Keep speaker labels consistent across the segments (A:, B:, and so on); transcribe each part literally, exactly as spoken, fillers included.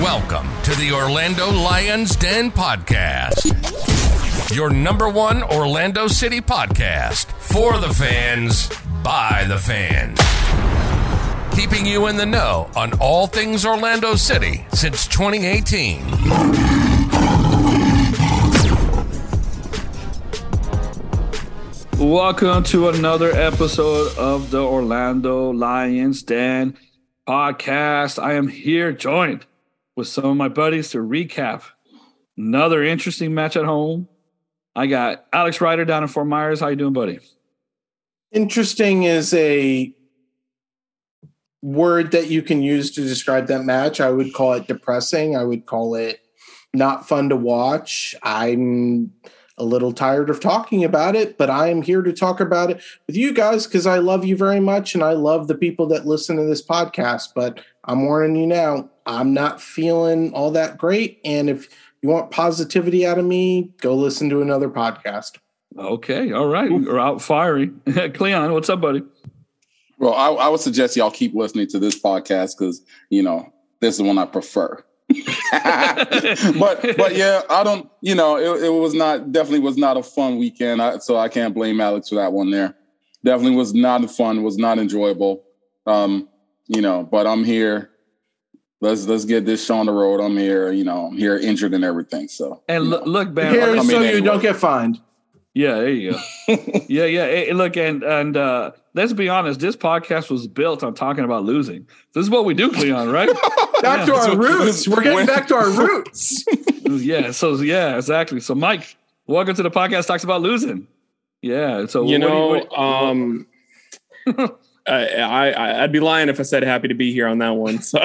A: Welcome to the Orlando Lions Den Podcast, your number one Orlando City podcast for the fans, by the fans. Keeping you in the know on all things Orlando City since twenty eighteen.
B: Welcome to another episode of the Orlando Lions Den Podcast. I am here joined with some of my buddies to recap another interesting match at home. I got Alex Ryder down in Fort Myers. How you doing, buddy?
C: Interesting is a word that you can use to describe that match. I would call it depressing. I would call it not fun to watch. I'm a little tired of talking about it, but I am here to talk about it with you guys because I love you very much and I love the people that listen to this podcast. But I'm warning you now, I'm not feeling all that great. And if you want positivity out of me, go listen to another podcast.
B: Okay. All right. We're out firing. Cleon, what's up, buddy?
D: Well, I, I would suggest y'all keep listening to this podcast because, you know, this is the one I prefer. but but yeah, I don't, you know, it, it was not, definitely was not a fun weekend. I, so I can't blame Alex for that one there. Definitely was not fun, was not enjoyable. Um, you know, but I'm here. Let's let's get this show on the road. I'm here, you know, I'm here injured and everything. So
B: and look, look, man,
C: here
B: I
C: so
B: mean,
C: you
D: anyway.
C: don't get fined.
B: Yeah, there you go. yeah, yeah. Hey, look, and and uh, let's be honest, this podcast was built on talking about losing. This is what we do, Cleon, right?
C: Back
B: yeah.
C: to our roots. We're getting back to our roots.
B: yeah. So yeah, exactly. So Mike, welcome to the podcast. Talks about losing. Yeah. So
E: you
B: what
E: know,
B: do you, what,
E: um, I, I I'd be lying if I said happy to be here on that one. So,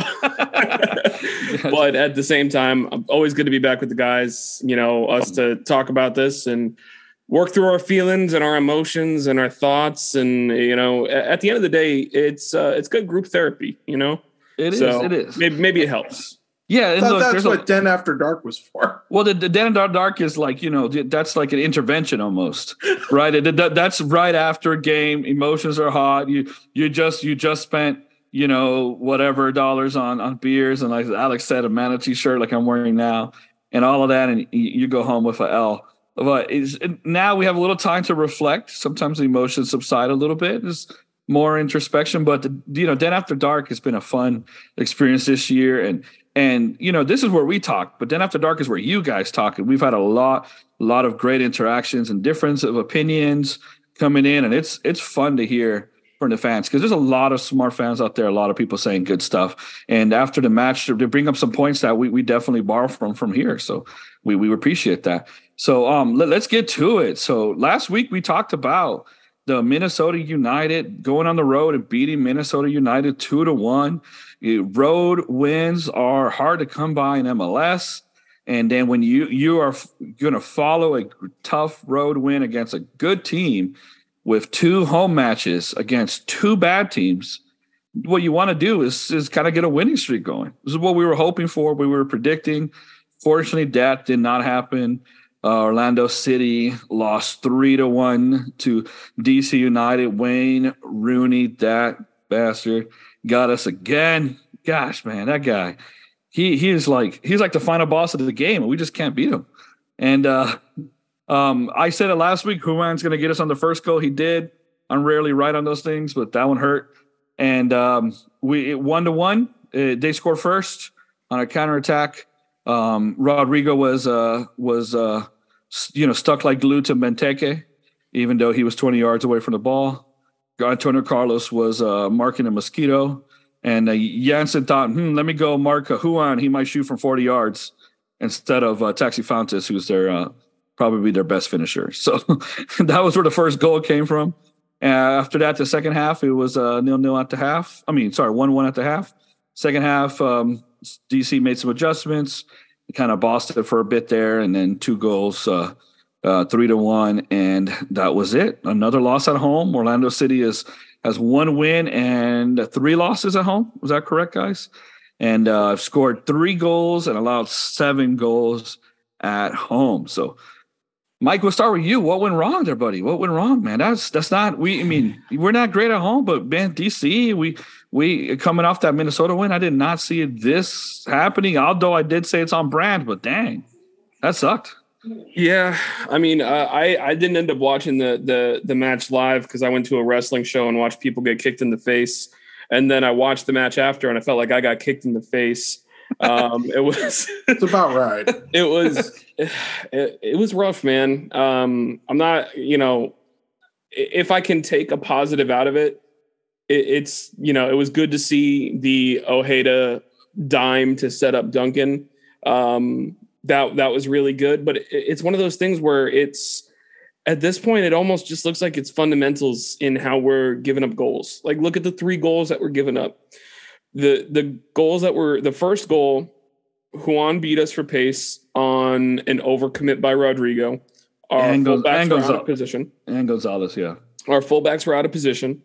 E: but at the same time, I'm always good to be back with the guys. You know, us to talk about this and work through our feelings and our emotions and our thoughts. And, you know, at the end of the day, it's uh, it's good group therapy, you know?
B: It is.
E: So
B: it is.
E: Maybe, maybe it helps.
B: Yeah. And
C: So
B: look,
C: that's what
B: a,
C: Den After Dark was for.
B: Well, the, the Den After Dark is like, you know, that's like an intervention almost, right? It, that, that's right after a game. Emotions are hot. You you just you just spent, you know, whatever dollars on, on beers. And like Alex said, a Manatee shirt like I'm wearing now and all of that. And you, you go home with an L. But is now we have a little time to reflect. Sometimes the emotions subside a little bit. There's more introspection, but the, you know, Den After Dark has been a fun experience this year, and and you know, this is where we talk. But Den After Dark is where you guys talk, and we've had a lot, a lot of great interactions and difference of opinions coming in, and it's it's fun to hear from the fans because there's a lot of smart fans out there, a lot of people saying good stuff. And after the match, they bring up some points that we we definitely borrow from from here. So we we appreciate that. So um, let, let's get to it. So last week we talked about the Minnesota United going on the road and beating Minnesota United two to one. Road wins are hard to come by in M L S. And then when you you are going to follow a tough road win against a good team with two home matches against two bad teams, what you want to do is, is kind of get a winning streak going. This is what we were hoping for. We were predicting. Fortunately, that did not happen. Uh, Orlando City lost three to one to D C United. Wayne Rooney, that bastard, got us again. Gosh, man, that guy, he he is like he's like the final boss of the game, and we just can't beat him. And uh, um, I said it last week. Juan's going to get us on the first goal. He did. I'm rarely right on those things, but that one hurt. And um, we one to one. Uh, they scored first on a counterattack. Um, Rodrigo was uh, was uh, you know stuck like glue to Benteke, even though he was twenty yards away from the ball. Antonio Carlos was uh, marking a mosquito, and uh, Jansen thought, "Hmm, let me go mark a Juan. He might shoot from forty yards instead of uh, Taxi Fountas, who's their uh, probably their best finisher." So that was where the first goal came from. Uh, after that, the second half, it was uh, nil-nil at the half. I mean, sorry, one-one at the half. Second half. Um, D C made some adjustments, kind of bossed it for a bit there, and then two goals, uh, uh, three to one, and that was it. Another loss at home. Orlando City is has one win and three losses at home. Was that correct, guys? And uh, scored three goals and allowed seven goals at home. So Mike, we'll start with you. What went wrong there, buddy? What went wrong, man? That's that's not we. I mean, we're not great at home, but man, D C, we we coming off that Minnesota win. I did not see this happening. Although I did say it's on brand, but dang, that sucked.
E: Yeah, I mean, uh, I I didn't end up watching the the the match live because I went to a wrestling show and watched people get kicked in the face, and then I watched the match after, and I felt like I got kicked in the face. Um, it was
C: it's about right.
E: It was it, it was rough, man. Um, I'm not, you know, if I can take a positive out of it, it, it's, you know, it was good to see the Ojeda dime to set up Duncan. Um, that that was really good, but it, it's one of those things where it's at this point it almost just looks like it's fundamentals in how we're giving up goals. Like, look at the three goals that were given up. The the goals that were the first goal, Juan beat us for pace on an overcommit by Rodrigo. Our
B: and goes,
E: fullbacks
B: and
E: were
B: goes
E: out
B: up.
E: of position.
B: And Gonzalez, yeah.
E: Our fullbacks were out of position.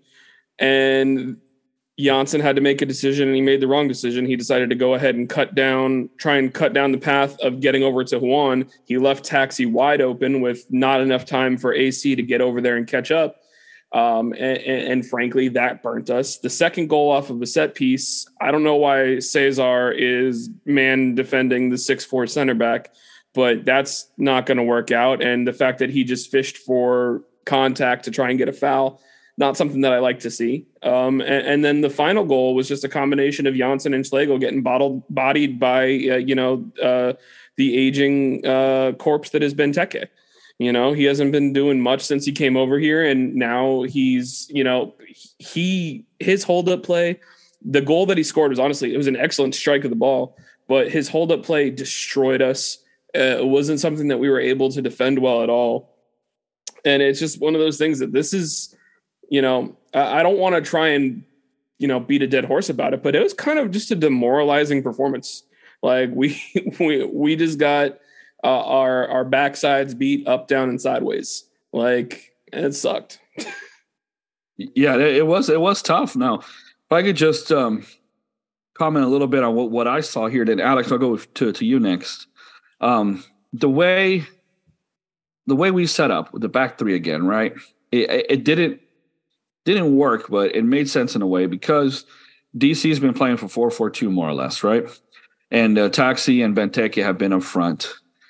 E: And Janssen had to make a decision, and he made the wrong decision. He decided to go ahead and cut down, try and cut down the path of getting over to Juan. He left Taxi wide open with not enough time for A C to get over there and catch up. Um, and, and frankly, that burnt us. The second goal off of a set piece, I don't know why Cesar is man defending the six four center back, but that's not going to work out. And the fact that he just fished for contact to try and get a foul, not something that I like to see. Um, and, and then the final goal was just a combination of Janssen and Schlegel getting bottled, bodied by, uh, you know, uh, the aging uh, corpse that has been Teke. You know, he hasn't been doing much since he came over here, and now he's, you know, he his hold up play, the goal that he scored was honestly, it was an excellent strike of the ball, but his hold up play destroyed us. Uh, it wasn't something that we were able to defend well at all, and it's just one of those things that this is, you know, I, I don't want to try and, you know, beat a dead horse about it, but it was kind of just a demoralizing performance. Like we we we just got. Uh, our our backsides beat up, down, and sideways. Like, it sucked.
B: Yeah, it, it was it was tough. Now, if I could just um, comment a little bit on what, what I saw here, then Alex, I'll go to to you next. Um, the way the way we set up with the back three again, right? It, it didn't didn't work, but it made sense in a way because D C's been playing for four four two more or less, right? And uh, Taxi and Benteke have been up front.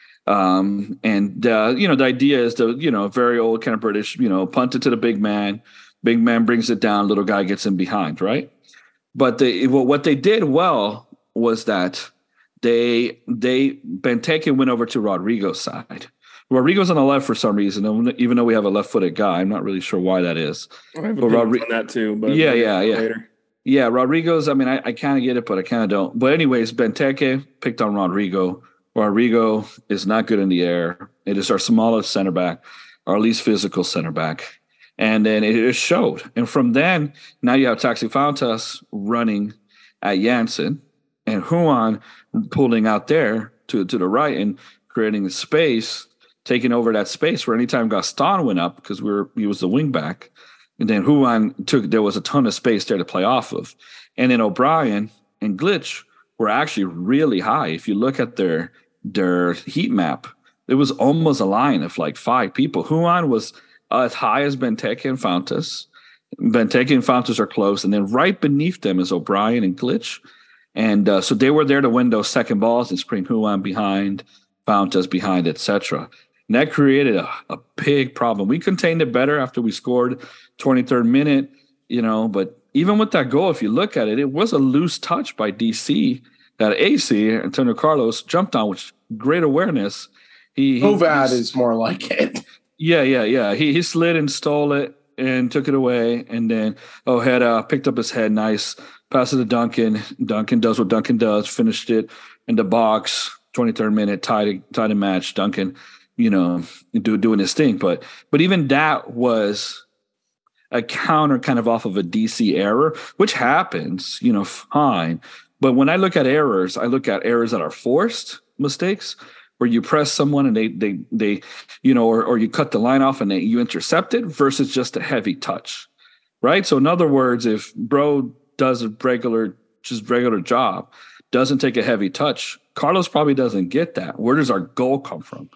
B: Um, and, uh, you know, the idea is to, you know, very old kind of British, you know, punt it to the big man, big man brings it down, little guy gets in behind, right? But they, what they did well was that they, they, Benteke went over to Rodrigo's side. Rodrigo's on the left for some reason, even though we have a left-footed guy. I'm not really sure why that is.
E: I have
B: but
E: Rodri- on that too, but
B: yeah, yeah, yeah.
E: Later.
B: Yeah, Rodrigo's, I mean, I, I kind of get it, but I kind of don't. But anyways, Benteke picked on Rodrigo. Rodrigo is not good in the air. It is our smallest center back, our least physical center back. And then it, it showed. And from then, now you have Taxi Fountas running at Janssen and Juan pulling out there to, to the right and creating a space, taking over that space where anytime Gaston went up, because we were he was the wing back, and then Juan took, there was a ton of space there to play off of. And then O'Brien and Glitch were actually really high. If you look at their their heat map, it was almost a line of like five people. Juan was uh, as high as Benteke and Fountas. Benteke and Fountas are close, and then right beneath them is O'Brien and Glitch. And uh, so they were there to win those second balls and spring Juan behind, Fountas behind, et cetera. And that created a, a big problem. We contained it better after we scored twenty-third minute, you know, but even with that goal, if you look at it, it was a loose touch by D C that A C, Antonio Carlos, jumped on with great awareness. He, he
C: Ovad is more like it.
B: Yeah, yeah, yeah. He he slid and stole it and took it away. And then Ojeda picked up his head, nice, passed it to Duncan. Duncan does what Duncan does, finished it in the box, twenty-third minute, tied, tied a match. Duncan, you know, do, doing his thing. But but even that was a counter kind of off of a D C error, which happens, you know, fine. But when I look at errors, I look at errors that are forced mistakes, where you press someone and they, they, they, you know, or, or you cut the line off and they, you intercept it versus just a heavy touch, right? So in other words, if Bro does a regular, just regular job, doesn't take a heavy touch, Carlos probably doesn't get that. Where does our goal come from,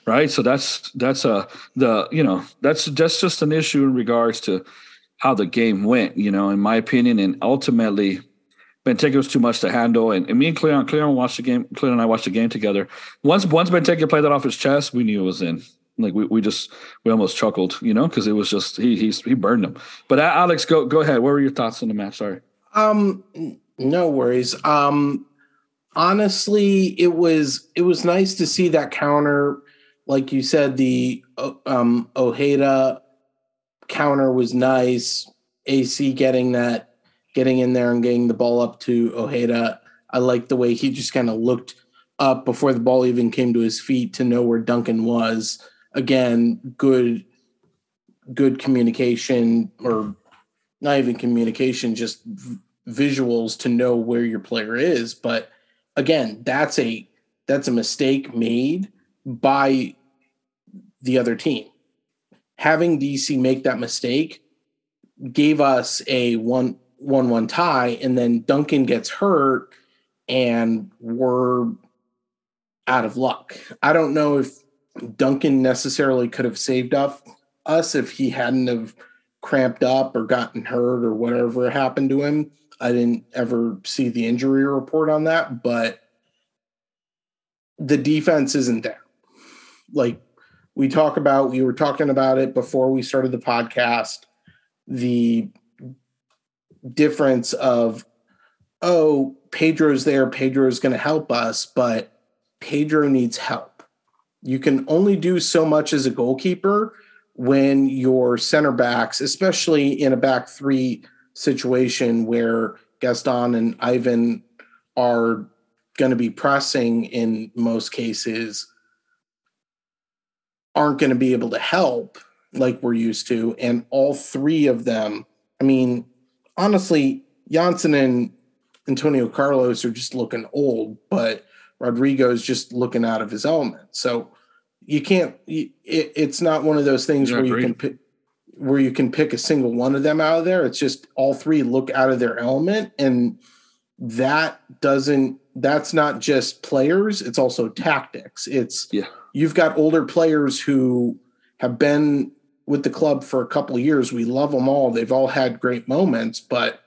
B: right? So that's that's uh the you know that's that's just an issue in regards to how the game went, you know, in my opinion, and ultimately Benteke was too much to handle. And, and me and Cleon, Cleon watched the game. Cleon and I watched the game together. Once once Benteke played that off his chest, we knew it was in. Like we, we just we almost chuckled, you know, because it was just he he he burned him. But Alex, go go ahead. What were your thoughts on the match? Sorry.
C: Um, no worries. Um, honestly, it was it was nice to see that counter. Like you said, the um, Ojeda counter was nice. A C getting that, getting in there and getting the ball up to Ojeda. I like the way he just kind of looked up before the ball even came to his feet to know where Duncan was. Again, good, good communication, or not even communication, just v- visuals to know where your player is. But again, that's a that's a mistake made by the other team. Having D C make that mistake gave us a one one one tie, and then Duncan gets hurt, and we're out of luck. I don't know if Duncan necessarily could have saved up us if he hadn't have cramped up or gotten hurt or whatever happened to him. I didn't ever see the injury report on that, but the defense isn't there. Like we talk about, we were talking about it before we started the podcast, the difference of, oh, Pedro's there, Pedro's going to help us, but Pedro needs help. You can only do so much as a goalkeeper when your center backs, especially in a back three situation where Gaston and Ivan are going to be pressing in most cases, aren't going to be able to help like we're used to. And all three of them, I mean, honestly, Janssen and Antonio Carlos are just looking old, but Rodrigo's just looking out of his element. So you can't, it, it's not one of those things yeah, where you can pick, where you can pick a single one of them out of there. It's just all three look out of their element. And that doesn't, that's not just players. It's also tactics. It's,
B: yeah.
C: You've got older players who have been with the club for a couple of years. We love them all. They've all had great moments, but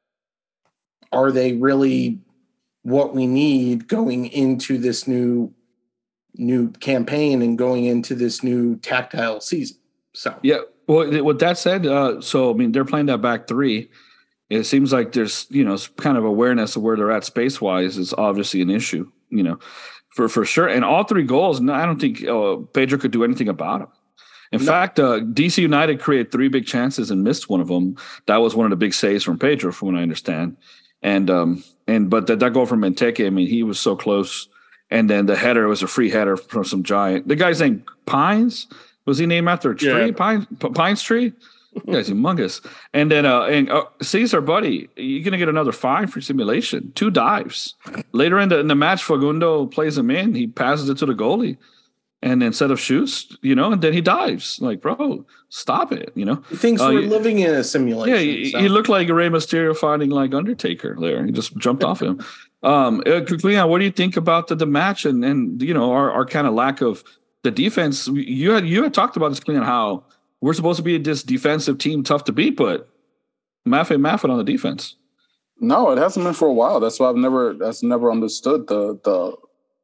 C: are they really what we need going into this new new campaign and going into this new tactile season? So
B: yeah. Well, with that said, uh, so I mean, they're playing that back three. It seems like there's, you know, kind of awareness of where they're at space wise is obviously an issue, you know, for for sure. And all three goals, no, I don't think uh, Pedro could do anything about them. In no. fact, uh, D C United created three big chances and missed one of them. That was one of the big saves from Pedro, from what I understand. And um and but that, that goal from Benteke, I mean, he was so close. And then the header was a free header from some giant. The guy's name Pines. Was he named after a tree?
E: Yeah.
B: Pines, P- Pines tree. That guy's humongous. And then uh, and uh, Cesar, buddy, you're gonna get another fine for simulation. Two dives later in the in the match. Fagundo plays him in. He passes it to the goalie, and instead of shoots, you know, and then he dives. Like, bro, stop it. You know,
C: he thinks uh, we're living in a simulation.
B: Yeah, he, so. he looked like Rey Mysterio fighting like Undertaker there. He just jumped off him. Um, Leon, what do you think about the, the match and and you know our, our kind of lack of the defense? You had you had talked about this, Leon, how we're supposed to be this defensive team, tough to beat, but Maffei Maffei on the defense.
D: No, it hasn't been for a while. That's why I've never that's never understood the the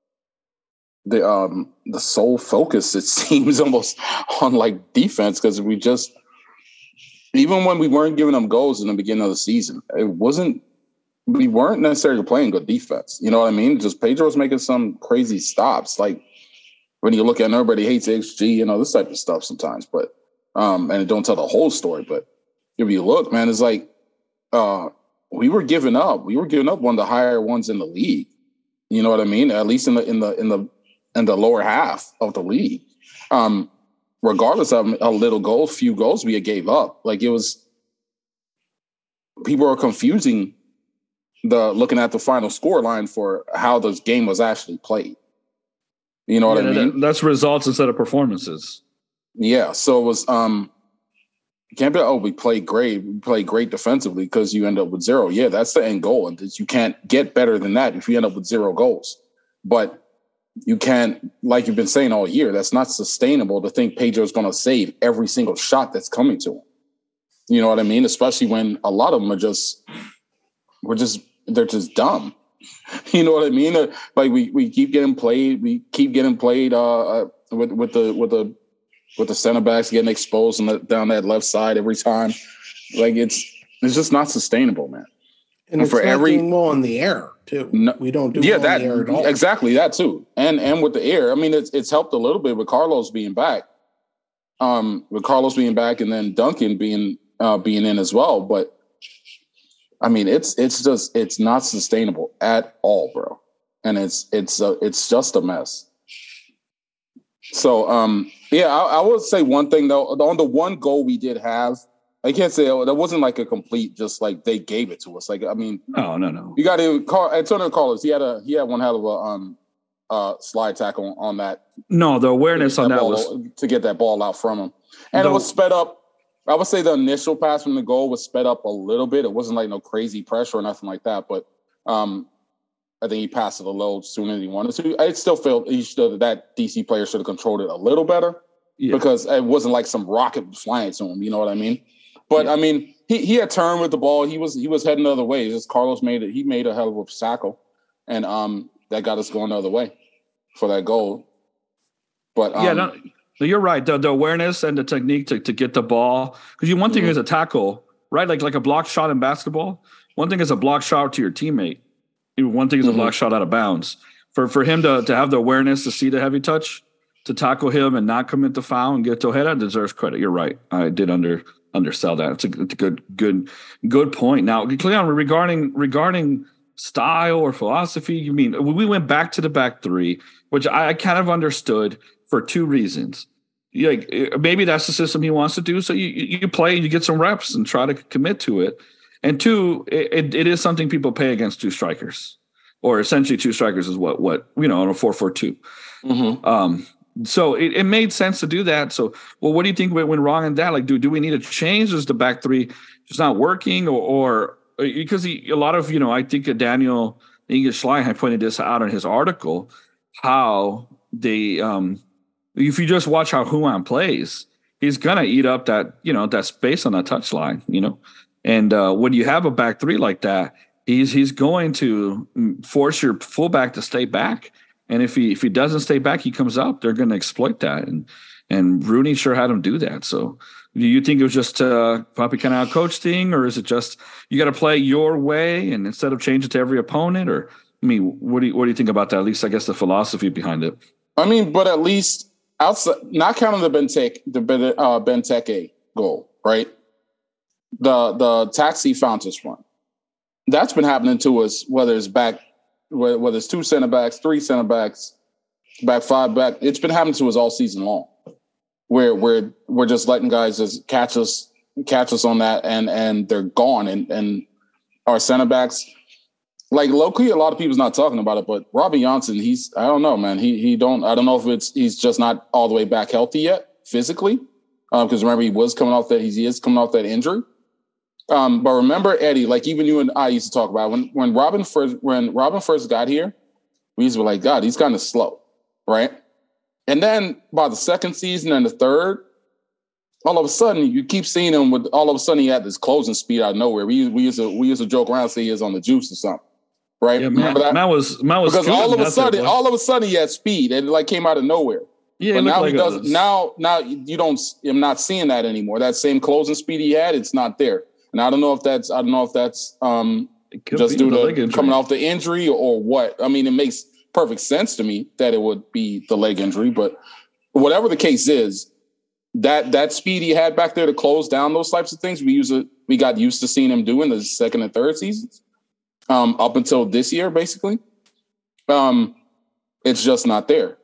D: the um the sole focus, it seems, almost on like defense, because we just, even when we weren't giving them goals in the beginning of the season, it wasn't we weren't necessarily playing good defense. You know what I mean? Just Pedro was making some crazy stops. Like when you look at everybody hates X G, you know, this type of stuff sometimes, but um and it don't tell the whole story. But if you look, man, it's like uh we were giving up. We were giving up one of the higher ones in the league. You know what I mean? At least in the in the in the in the lower half of the league. Um, regardless of a little goal, few goals we gave up. Like it was, people are confusing the looking at the final score line for how this game was actually played. You know what yeah, I mean?
B: That's results instead of performances.
D: Yeah. So it was, um, you can't be like, oh, we played great. We played great defensively because you end up with zero. Yeah, that's the end goal. And you can't get better than that if you end up with zero goals. But you can't, like you've been saying all year, that's not sustainable to think Pedro's going to save every single shot that's coming to him. You know what I mean? Especially when a lot of them are just, we're just, they're just dumb. You know what I mean? Uh, like we we keep getting played, we keep getting played uh, uh, with with the with the with the center backs getting exposed on the, down that left side every time. Like it's it's just not sustainable, man.
C: And, and it's for not every doing well in the air too. No, we don't do yeah, well
D: that,
C: in the air at all.
D: Exactly that too, and and with the air, I mean, it's it's helped a little bit with Carlos being back, um, with Carlos being back, and then Duncan being uh, being in as well. But I mean, it's it's just it's not sustainable at all, bro, and it's it's uh, it's just a mess. So um, yeah, I, I would say one thing though. On the one goal we did have, I can't say that wasn't like a complete, just like they gave it to us. Like, I mean,
B: no, no, no.
D: You got to call Antonio Carlos. He had a he had one hell of a um uh slide tackle on, on that.
B: No, the awareness on that,
D: that
B: was
D: to get that ball out from him, and the, it was sped up. I would say the initial pass from the goal was sped up a little bit. It wasn't like no crazy pressure or nothing like that, but um, I think he passed it a little sooner than he wanted to. I still felt he should that D C player should have controlled it a little better yeah. because it wasn't like some rocket flying to him. You know what I mean? But yeah. I mean, he he had turned with the ball. He was he was heading the other way. Just Carlos made it. He made a hell of a tackle, and um, that got us going the other way for that goal. But um,
B: yeah, no, you're right. The, the awareness and the technique to, to get the ball, because you one thing mm-hmm. is a tackle, right? Like like a block shot in basketball. One thing is a block shot to your teammate. One thing is mm-hmm. a block shot out of bounds. For for him to to have the awareness to see the heavy touch, to tackle him and not commit the foul and get to Ojeda deserves credit. You're right. I did under. undersell that. It's a, it's a good, good, good point. Now, Cleon, regarding regarding style or philosophy, you mean we went back to the back three, which I, I kind of understood for two reasons. Like maybe that's the system he wants to do. So you you play and you get some reps and try to commit to it. And two, it, it is something people pay against two strikers, or essentially two strikers is what what you know on a four four two. Mm-hmm. Um, So it, it made sense to do that. So, well, what do you think went wrong in that? Like, do do we need a change? Is the back three just not working, or, or because he, a lot of you know, I think Daniel English Schlein had pointed this out in his article, how they, um, if you just watch how Juan plays, he's gonna eat up that you know that space on that touchline, you know, and uh, when you have a back three like that, he's he's going to force your fullback to stay back. And if he if he doesn't stay back, he comes up. They're going to exploit that, and and Rooney sure had him do that. So, do you think it was just uh, probably kind of a coach thing, or is it just you got to play your way, and instead of change it to every opponent? Or I mean, what do you what do you think about that? At least I guess the philosophy behind it.
D: I mean, but at least outside, not counting the Benteke the uh, Benteke goal, right? The the taxi fountain run that's been happening to us, whether it's back. Whether it's two center backs, three center backs, back five back, it's been happening to us all season long. Where we're we're just letting guys just catch us, catch us on that, and and they're gone. And and our center backs, like low-key, a lot of people's not talking about it, but Robbie Johnson, he's I don't know, man. He he don't I don't know if it's he's just not all the way back healthy yet physically, because um, remember he was coming off that he is coming off that injury. Um, but remember, Eddie, like even you and I used to talk about when when Robin first when Robin first got here, we used to be like, God, he's kind of slow, right? And then by the second season and the third, all of a sudden you keep seeing him with all of a sudden he had this closing speed out of nowhere. We we used to we used to joke around say he is on the juice or something, right?
B: Yeah,
D: remember
B: man,
D: that?
B: Man was man was
D: because all of a sudden, all of a sudden he had speed and it like came out of nowhere.
B: Yeah,
D: but now
B: like
D: he does now now you don't I'm not seeing that anymore. That same closing speed he had, it's not there. And I don't know if that's I don't know if that's um, just due to coming off the injury or, or what. I mean, it makes perfect sense to me that it would be the leg injury, but whatever the case is, that that speed he had back there to close down those types of things, we use it. We got used to seeing him do in the second and third seasons, um, up until this year, basically. Um, it's just not there.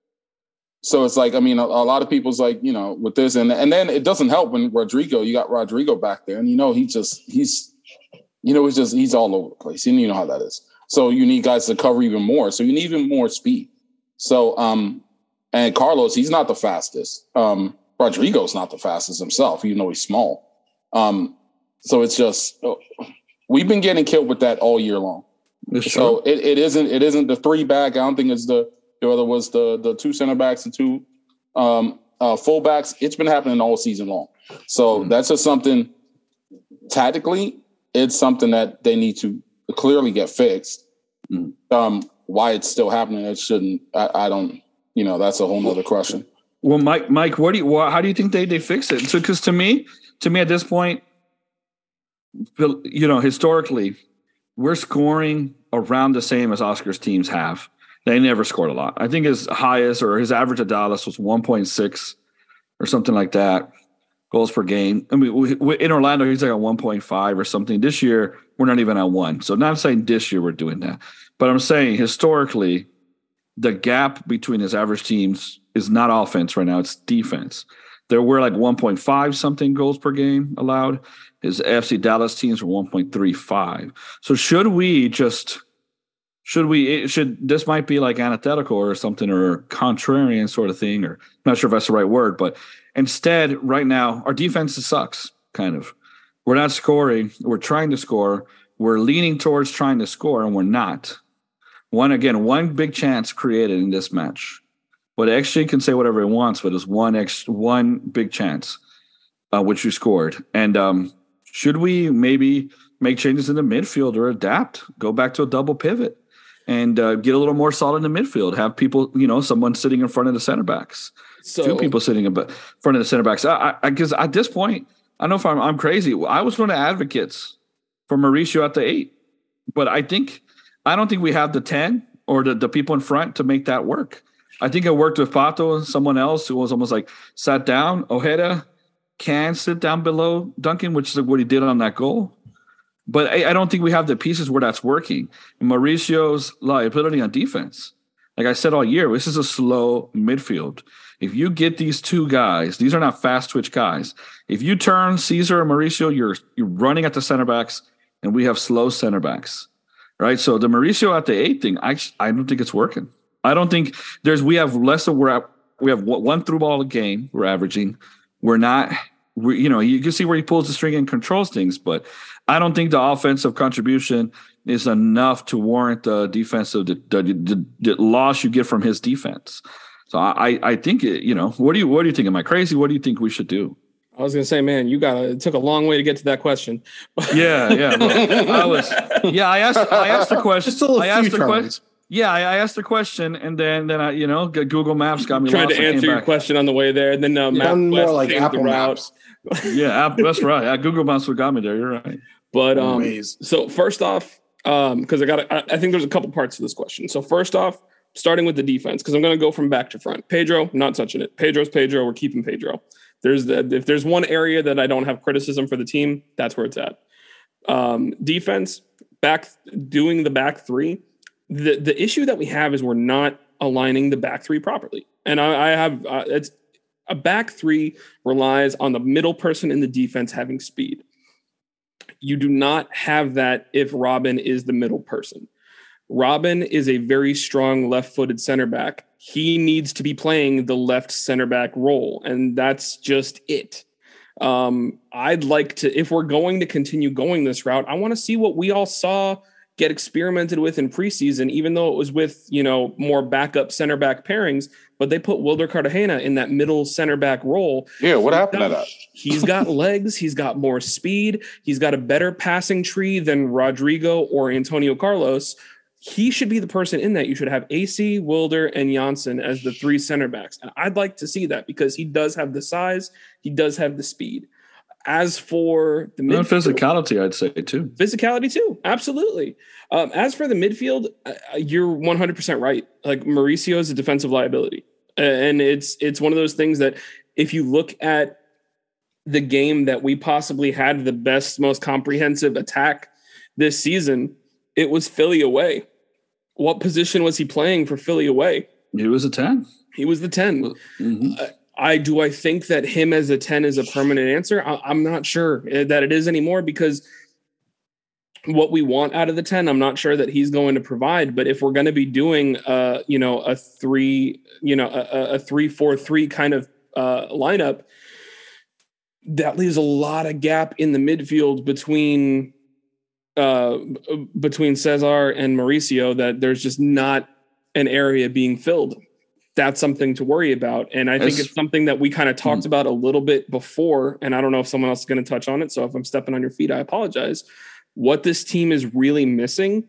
D: So it's like, I mean, a, a lot of people's like, you know, with this and and then it doesn't help when Rodrigo, you got Rodrigo back there and, you know, he just, he's, you know, he's just, he's all over the place. You know how that is. So you need guys to cover even more. So you need even more speed. So, um, and Carlos, he's not the fastest. Um, Rodrigo's not the fastest himself, even though he's small. Um, so it's just, we've been getting killed with that all year long.
B: It's
D: so it, it isn't, it isn't the three back. I don't think it's the, whether it was the the two center backs, the two um, uh, fullbacks. It's been happening all season long. So mm-hmm. that's just something tactically. It's something that they need to clearly get fixed. Mm-hmm. Um, why it's still happening? It shouldn't. I, I don't. You know, that's a whole nother question.
B: Well, Mike, Mike, what do you? What, how do you think they they fix it? So, because to me, to me at this point, you know, historically, we're scoring around the same as Oscar's teams have. They never scored a lot. I think his highest or his average at Dallas was one point six or something like that goals per game. I mean, we, we, in Orlando, he's like at one point five or something. This year, we're not even at one. So not saying this year we're doing that, but I'm saying historically, the gap between his average teams is not offense right now. It's defense. There were like one point five something goals per game allowed. His A F C Dallas teams were one point three five. So should we just... Should we, should, this might be like antithetical or something or contrarian sort of thing, or I'm not sure if that's the right word, but instead right now, our defense sucks kind of. We're not scoring. We're trying to score. We're leaning towards trying to score and we're not. One, again, one big chance created in this match. But X G can say whatever he wants, but it's one X, one big chance, uh, which you scored. And um, should we maybe make changes in the midfield or adapt, go back to a double pivot? And uh, get a little more solid in the midfield. Have people, you know, someone sitting in front of the center backs. So, Two people sitting in front of the center backs. I, I, because at this point, I don't know if I'm, I'm crazy. I was one of the advocates for Mauricio at the eight, but I think I don't think we have the ten or the, the people in front to make that work. I think it worked with Pato and someone else who was almost like sat down. Ojeda can sit down below Duncan, which is what he did on that goal. But I, I don't think we have the pieces where that's working. And Mauricio's liability on defense, like I said all year, this is a slow midfield. If you get these two guys, these are not fast twitch guys. If you turn Cesar and Mauricio, you're you're running at the center backs, and we have slow center backs, right? So the Mauricio at the eight thing, I I don't think it's working. I don't think there's we have less of we're at, we have one through ball a game we're averaging. We're not. We, you know, you can see where he pulls the string and controls things, but I don't think the offensive contribution is enough to warrant the defensive the, the, the, the loss you get from his defense. So I, I think it, you know, what do you what do you think? Am I crazy? What do you think we should do?
E: I was gonna say, man, you got it took a long way to get to that question.
B: yeah, yeah. Well, I was yeah. I asked I asked the question. I asked the question. Yeah, I asked the question, and then then I, you know, Google Maps got me
E: trying to answer your back. question on the way there, and then uh,
C: yeah, more like Apple Maps.
B: yeah, Apple, that's right. Yeah, Google Maps what got me there. You're right.
E: But um, so first off, um, because I got, I, I think there's a couple parts to this question. So first off, starting with the defense, because I'm going to go from back to front. Pedro, not touching it. Pedro's Pedro. We're keeping Pedro. There's the, if there's one area that I don't have criticism for the team, that's where it's at. Um, defense, back doing the back three. The the issue that we have is we're not aligning the back three properly. And I, I have uh, it's a back three relies on the middle person in the defense having speed. You do not have that if Robin is the middle person. Robin is a very strong left-footed center back. He needs to be playing the left center back role, and that's just it. Um, I'd like to, if we're going to continue going this route, I want to see what we all saw get experimented with in preseason, even though it was with, you know, more backup center back pairings, but they put Wilder Cartagena in that middle center back role.
D: Yeah, what happened to that?
E: He's got legs. He's got more speed. He's got a better passing tree than Rodrigo or Antonio Carlos. He should be the person in that. You should have A C, Wilder, and Janssen as the three center backs. And I'd like to see that because he does have the size. He does have the speed. As for the midfield,
B: physicality, I'd say too.
E: Physicality too, absolutely. Um, as for the midfield, uh, you're one hundred percent right. Like Mauricio is a defensive liability, uh, and it's it's one of those things that if you look at the game that we possibly had the best, most comprehensive attack this season, it was Philly away. What position was he playing for Philly away?
B: He was a ten.
E: He was the ten.
B: Mm-hmm.
E: Uh, I do I think that him as a ten is a permanent answer? I, I'm not sure that it is anymore because what we want out of the ten, I'm not sure that he's going to provide. But if we're going to be doing, uh, you know, a three, you know, a, a three four three kind of uh, lineup, that leaves a lot of gap in the midfield between uh, between Cesar and Mauricio. That there's just not an area being filled. That's something to worry about. And I think it's, it's something that we kind of talked mm-hmm. about a little bit before. And I don't know if someone else is going to touch on it. So if I'm stepping on your feet, I apologize. What this team is really missing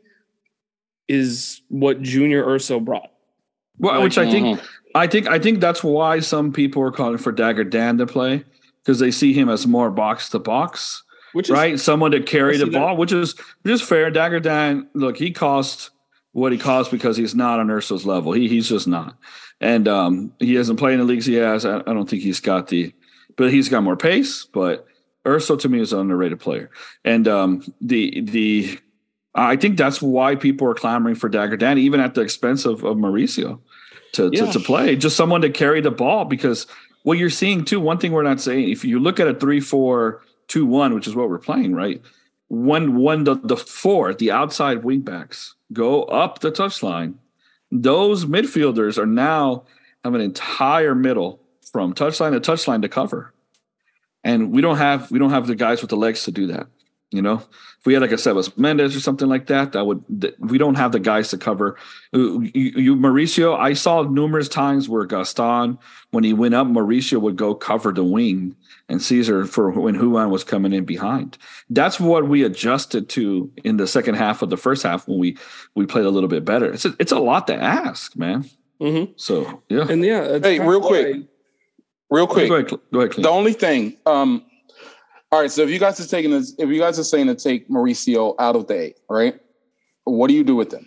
E: is what Junior Urso brought.
B: Well, like, which I think, mm-hmm. I think, I think that's why some people are calling for Dagger Dan to play, because they see him as more box to box, which is, right? Someone to carry the ball, that. which is which is fair. Dagger Dan, look, he cost what he cost because he's not on Urso's level. He he's just not. And um, he hasn't played in the leagues he has. I, I don't think he's got the, but he's got more pace. But Urso to me is an underrated player. And um, the the I think that's why people are clamoring for Dagger Dan, even at the expense of, of Mauricio to, yeah. to to play. Just someone to carry the ball, because what you're seeing too, one thing we're not saying, if you look at a three four two one, which is what we're playing, right? When when the, the four, the outside wingbacks go up the touchline, those midfielders are now have an entire middle from touchline to touchline to cover. And we don't have we don't have the guys with the legs to do that. You know, if we had like a Sebas Mendes or something like that, that would we don't have the guys to cover. You, you Mauricio, I saw numerous times where Gaston, when he went up, Mauricio would go cover the wing and Caesar for when Juan was coming in behind. That's what we adjusted to in the second half of the first half when we we played a little bit better. It's a, it's a lot to ask, man.
E: Mm-hmm.
B: So yeah,
E: and yeah.
D: Hey, real quick, I, real quick.
B: Go ahead, go ahead, Clint.
D: The only thing. Um, all right, so if you guys are taking this, if you guys are saying to take Mauricio out of the eight, right? What do you do with him?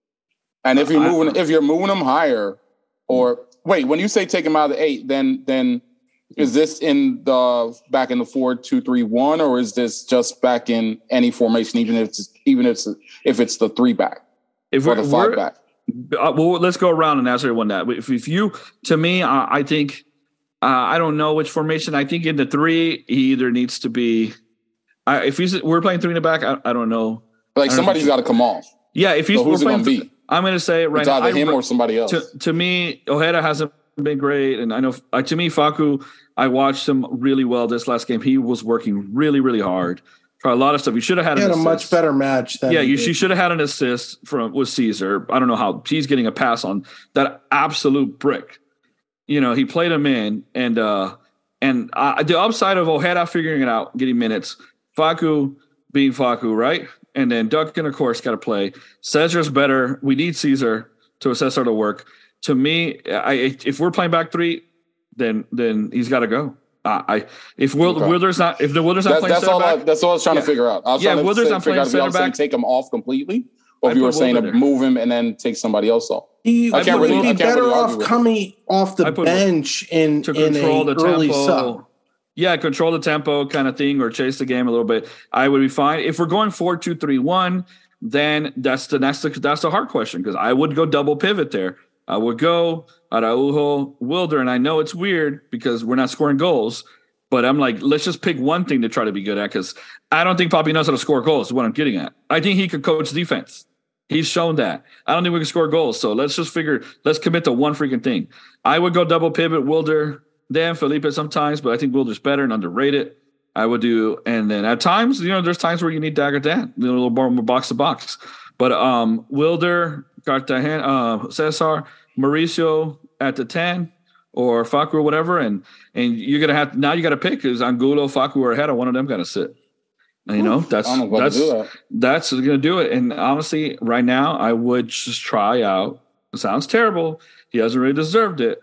D: And if you're moving, if you're moving him higher, or wait, when you say take him out of the eight, then then is this in the back in the four two three one, or is this just back in any formation, even if it's even if it's if it's the three back,
B: if
D: or
B: we're,
D: the five
B: we're,
D: back?
B: Uh, well, let's go around and answer one that. If, if you, to me, uh, I think. Uh, I don't know which formation. I think in the three, he either needs to be. Uh, if he's we're playing three in the back, I, I don't know.
D: Like somebody's got to come off.
B: Yeah, if he's
D: so who's
B: we're playing,
D: it gonna be?
B: I'm going to say it right
D: it's
B: now.
D: either
B: I,
D: him or somebody else.
B: To, to me, Ojeda hasn't been great, and I know uh, to me, Facu, I watched him really well this last game. He was working really, really hard. Try a lot of stuff. He should have had.
C: He
B: an
C: had
B: assist.
C: a much better match. Than
B: yeah, you she should have had an assist from with Caesar. I don't know how he's getting a pass on that absolute brick. You know, he played him in, and. uh And uh, the upside of Ojeda figuring it out, getting minutes, Facu being Facu, right? And then Duncan, of course, got to play. Cesar's better. We need Caesar to assess our to work. To me, I, if we're playing back three, then then he's got to go. Uh, I if Will, okay. Wilder's not if the Wilder's not
D: that's,
B: playing
D: that's
B: center
D: all
B: back,
D: I, that's all I was trying
B: yeah.
D: to figure out. I was
B: yeah,
D: trying
B: Wilder's
D: to
B: not playing center back.
D: Take him off completely, or
B: I
D: if you were saying to
B: there.
D: move him and then take somebody else off.
C: You
D: I can't
C: would
D: really,
C: be
D: I can't
C: better
D: really
C: off coming off the bench in,
B: to
C: in
B: control
C: a
B: the
C: early
B: tempo.
C: sub.
B: Yeah, control the tempo kind of thing, or chase the game a little bit. I would be fine. If we're going four two three one, then that's the next that's the hard question, because I would go double pivot there. I would go Araujo, Wilder, and I know it's weird because we're not scoring goals, but I'm like, let's just pick one thing to try to be good at, because I don't think Papi knows how to score goals is what I'm getting at. I think he could coach defense. He's shown that. I don't think we can score goals, so let's just figure, let's commit to one freaking thing. I would go double pivot, Wilder, Dan Felipe sometimes, but I think Wilder's better and underrated. I would do, and then at times, you know, there's times where you need Dagger Dan, a little more box to box. But um, Wilder, Cartagena, uh, Cesar, Mauricio at the ten, or Facu or whatever, and and you're gonna have now you got to pick is Angulo, Facu, or Ojeda. One of them got to sit. And, you know, that's
D: know
B: that's
D: that.
B: that's gonna do it. And honestly, right now, I would just try out. It sounds terrible. He hasn't really deserved it.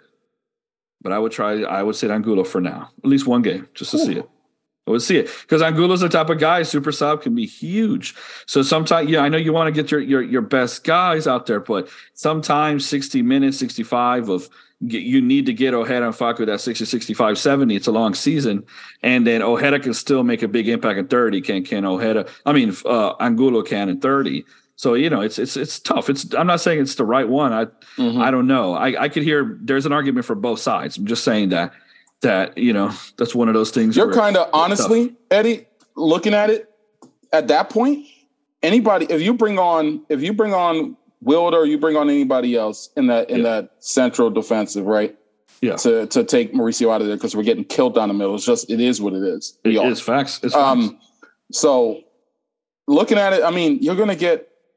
B: But I would try, I would sit Angulo for now. At least one game, just to Ooh. see it. I would see it. Because Angulo's the type of guy, super sub can be huge. So sometimes, yeah, I know you want to get your, your, your best guys out there, but sometimes sixty minutes, sixty-five of you need to get Ojeda and Facu that sixty, sixty-five, seventy. It's a long season. And then Ojeda can still make a big impact in thirty. Can can Ojeda, I mean, uh, Angulo can in thirty. So, you know, it's it's it's tough. It's I'm not saying it's the right one. I mm-hmm. I don't know. I, I could hear there's an argument for both sides. I'm just saying that that, you know, that's one of those things.
D: You're kind of honestly, tough. Eddie, looking at it at that point, anybody, if you bring on if you bring on Wilder, you bring on anybody else in that in yeah. that central defensive, right?
B: Yeah.
D: To to take Mauricio out of there because we're getting killed down the middle. It's just it is what it is.
B: It is facts. It's facts.
D: Um so looking at it, I mean, you're gonna get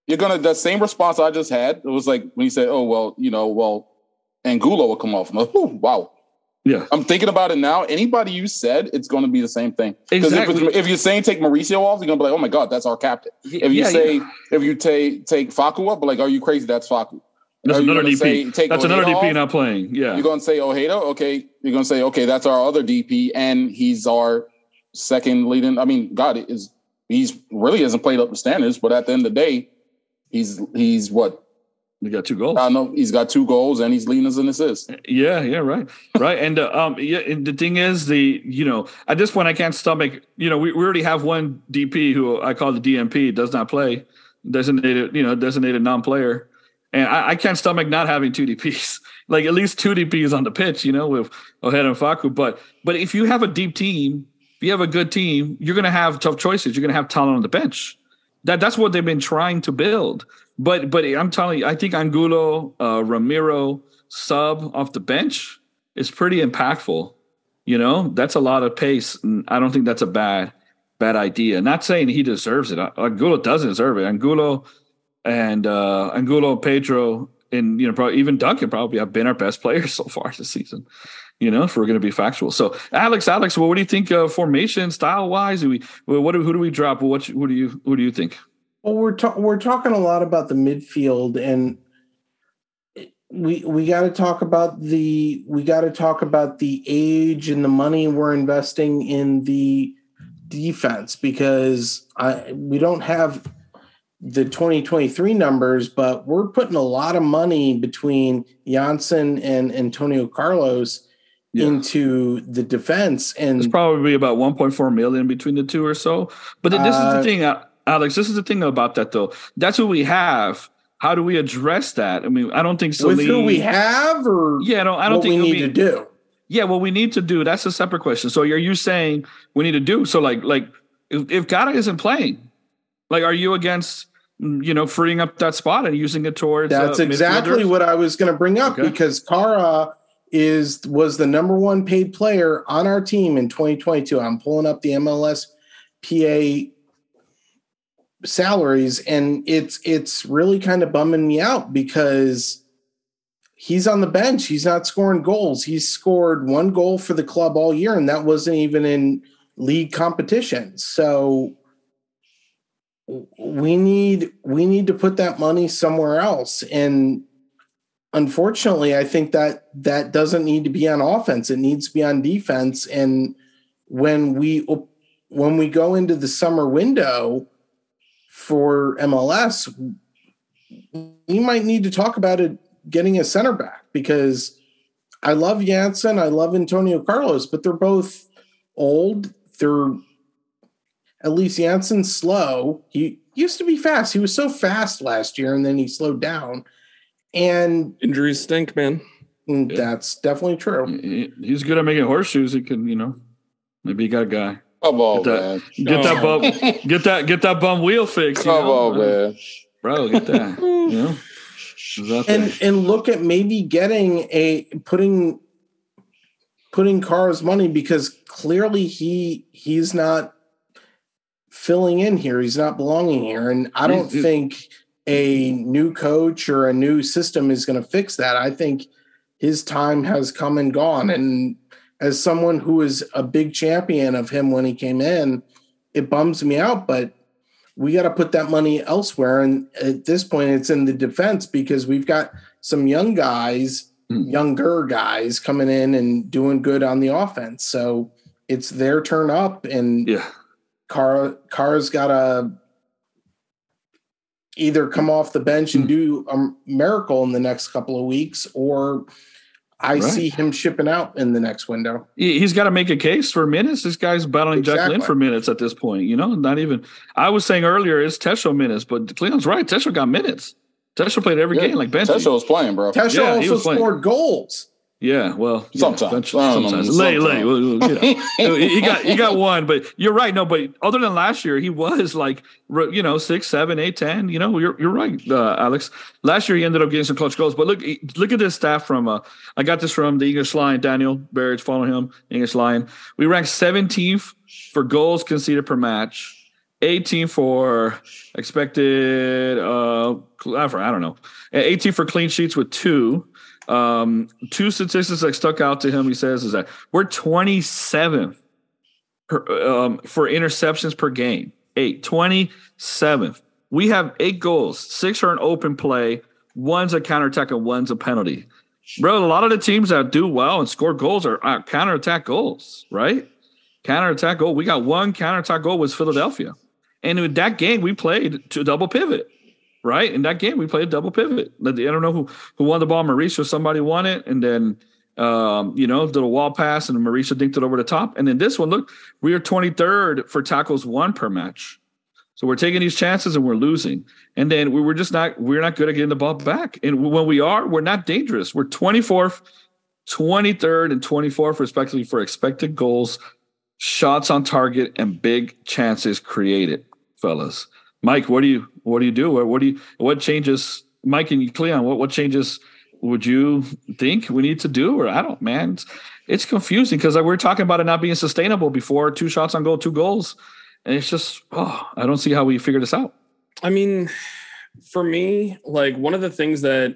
D: you're gonna the same response I just had. It was like when you said, "Oh well, you know, well, Angulo will come off." I'm like, "Ooh, wow."
B: Yeah,
D: I'm thinking about it now. Anybody you said, it's going to be the same thing. Because
B: exactly.
D: if, if you're saying take Mauricio off, you're going to be like, "Oh my God, that's our captain." If you
B: yeah,
D: say
B: yeah.
D: if you take take Facu up, but like, "Are you crazy? That's Facu."
B: That's
D: Are
B: another D P.
D: Say, take
B: that's
D: Ojeda
B: another D P
D: off?
B: not playing. Yeah,
D: You're going to say Ojeda? Okay, you're going to say, "Okay, that's our other D P, and he's our second leading." I mean, God, it is he's really hasn't played up to standards, but at the end of the day, he's he's what.
B: You got two goals.
D: I know he's got two goals and he's leading us in assists.
B: Yeah, yeah, right, right. And uh, um, yeah, and the thing is, the you know, at this point, I can't stomach. You know, we, we already have one D P who I call the D M P, does not play, designated, you know, designated non-player, and I, I can't stomach not having two D Ps. Like at least two D Ps on the pitch, you know, with Ojeda and Facu. But but if you have a deep team, if you have a good team, you're going to have tough choices. You're going to have talent on the bench. That that's what they've been trying to build. But but I'm telling you, I think Angulo, uh, Ramiro sub off the bench is pretty impactful. You know, that's a lot of pace. And I don't think that's a bad bad idea. Not saying he deserves it. Angulo doesn't deserve it. Angulo and uh, Angulo, Pedro, and you know, probably even Duncan probably have been our best players so far this season. You know, if we're going to be factual. So, Alex, Alex, well, what do you think uh, formation style wise? Do we what do, who do we drop? What who do you who do you think?
C: Well, we're ta- we're talking a lot about the midfield, and we we got to talk about the we got to talk about the age and the money we're investing in the defense, because I we don't have the twenty twenty-three numbers, but we're putting a lot of money between Janssen and Antonio Carlos yeah. into the defense, and
B: it's probably about one point four million between the two or so. But this uh, is the thing. I, Alex, this is the thing about that, though. That's what we have. How do we address that? I mean, I don't think so.
C: With who we have, or
B: yeah, no, I don't
C: what
B: think
C: we need
B: be,
C: to do.
B: Yeah, what we need to do. That's a separate question. So, are you saying we need to do so? Like, like if, if Gata isn't playing, like, are you against you know freeing up that spot and using it towards?
C: That's uh, exactly what I was going to bring up okay. because Kara is was the number one paid player on our team in twenty twenty-two. I'm pulling up the M L S P A salaries, and it's it's really kind of bumming me out because he's on the bench. He's not scoring goals. He's scored one goal for the club all year, and that wasn't even in league competition. So we need we need to put that money somewhere else. And unfortunately, I think that that doesn't need to be on offense. It needs to be on defense. And when we when we go into the summer window for M L S, we might need to talk about it getting a center back, because I love Janssen, I love Antonio Carlos, but they're both old. They're at least Janssen's slow. He used to be fast. He was so fast last year, and then he slowed down. And
E: injuries stink, man.
C: That's definitely true.
B: He, he's good at making horseshoes. He can, you know, maybe he got a guy.
D: Come on,
B: get that,
D: man.
B: Get that bum, get that, get that bum wheel fixed.
D: Come
B: know?
D: on, man.
B: Bro, get that. You know?
C: And and look at maybe getting a putting putting Carr's money, because clearly he he's not filling in here. He's not belonging here. And I don't
B: he's,
C: think a new coach or a new system is going to fix that. I think his time has come and gone. And as someone who is a big champion of him when he came in, it bums me out, but we got to put that money elsewhere. And at this point, it's in the defense, because we've got some young guys, mm. younger guys coming in and doing good on the offense. So it's their turn up, and
B: yeah.
C: Carr, Carr's got to either come off the bench and mm. do a miracle in the next couple of weeks, or I right. see him shipping out in the next window.
B: He's got to make a case for minutes. This guy's battling exactly. Jack Lynn for minutes at this point. You know, not even – I was saying earlier it's Tesho minutes, but Cleon's right. Tesho got minutes. Tesho played every yeah. game like Benji.
D: Tesho was playing, bro.
C: Tesho yeah, also scored goals.
B: Yeah, well,
D: sometimes,
B: yeah, sometimes, late, late. Well, you know, he got he got one, but you're right. No, but other than last year, he was like, you know, six, seven, eight, ten. You know, you're you're right, uh, Alex. Last year, he ended up getting some clutch goals. But look, look at this stat from. Uh, I got this from the English Lion. Daniel Barrett, follow him, English Lion. We ranked seventeenth for goals conceded per match, eighteen for expected. Uh, I don't know. eighteen for clean sheets with two. Um, two statistics that stuck out to him. He says is that we're twenty-seventh per, um, for interceptions per game. Eight twenty-seventh. We have eight goals. Six are an open play. One's a counterattack and one's a penalty. Bro, a lot of the teams that do well and score goals are uh, counterattack goals, right? Counterattack goal. We got one counterattack goal was Philadelphia. And in that game, we played to double pivot, right? In that game, we played double pivot. I don't know who, who won the ball, Mauricio. Somebody won it. And then, um, you know, did a wall pass and Mauricio dinked it over the top. And then this one, look, we are twenty-third for tackles won per match. So we're taking these chances and we're losing. And then we were just not, we're not good at getting the ball back. And when we are, we're not dangerous. We're twenty-fourth, twenty-third, and twenty-fourth, respectively, for expected goals, shots on target, and big chances created, fellas. Mike, what do you, what do you do? Or what do you, what changes, Mike and Cleon, what, what changes would you think we need to do? Or I don't, man, it's, it's confusing because we're talking about it not being sustainable before. Two shots on goal, two goals. And it's just, oh, I don't see how we figure this out.
E: I mean, for me, like one of the things that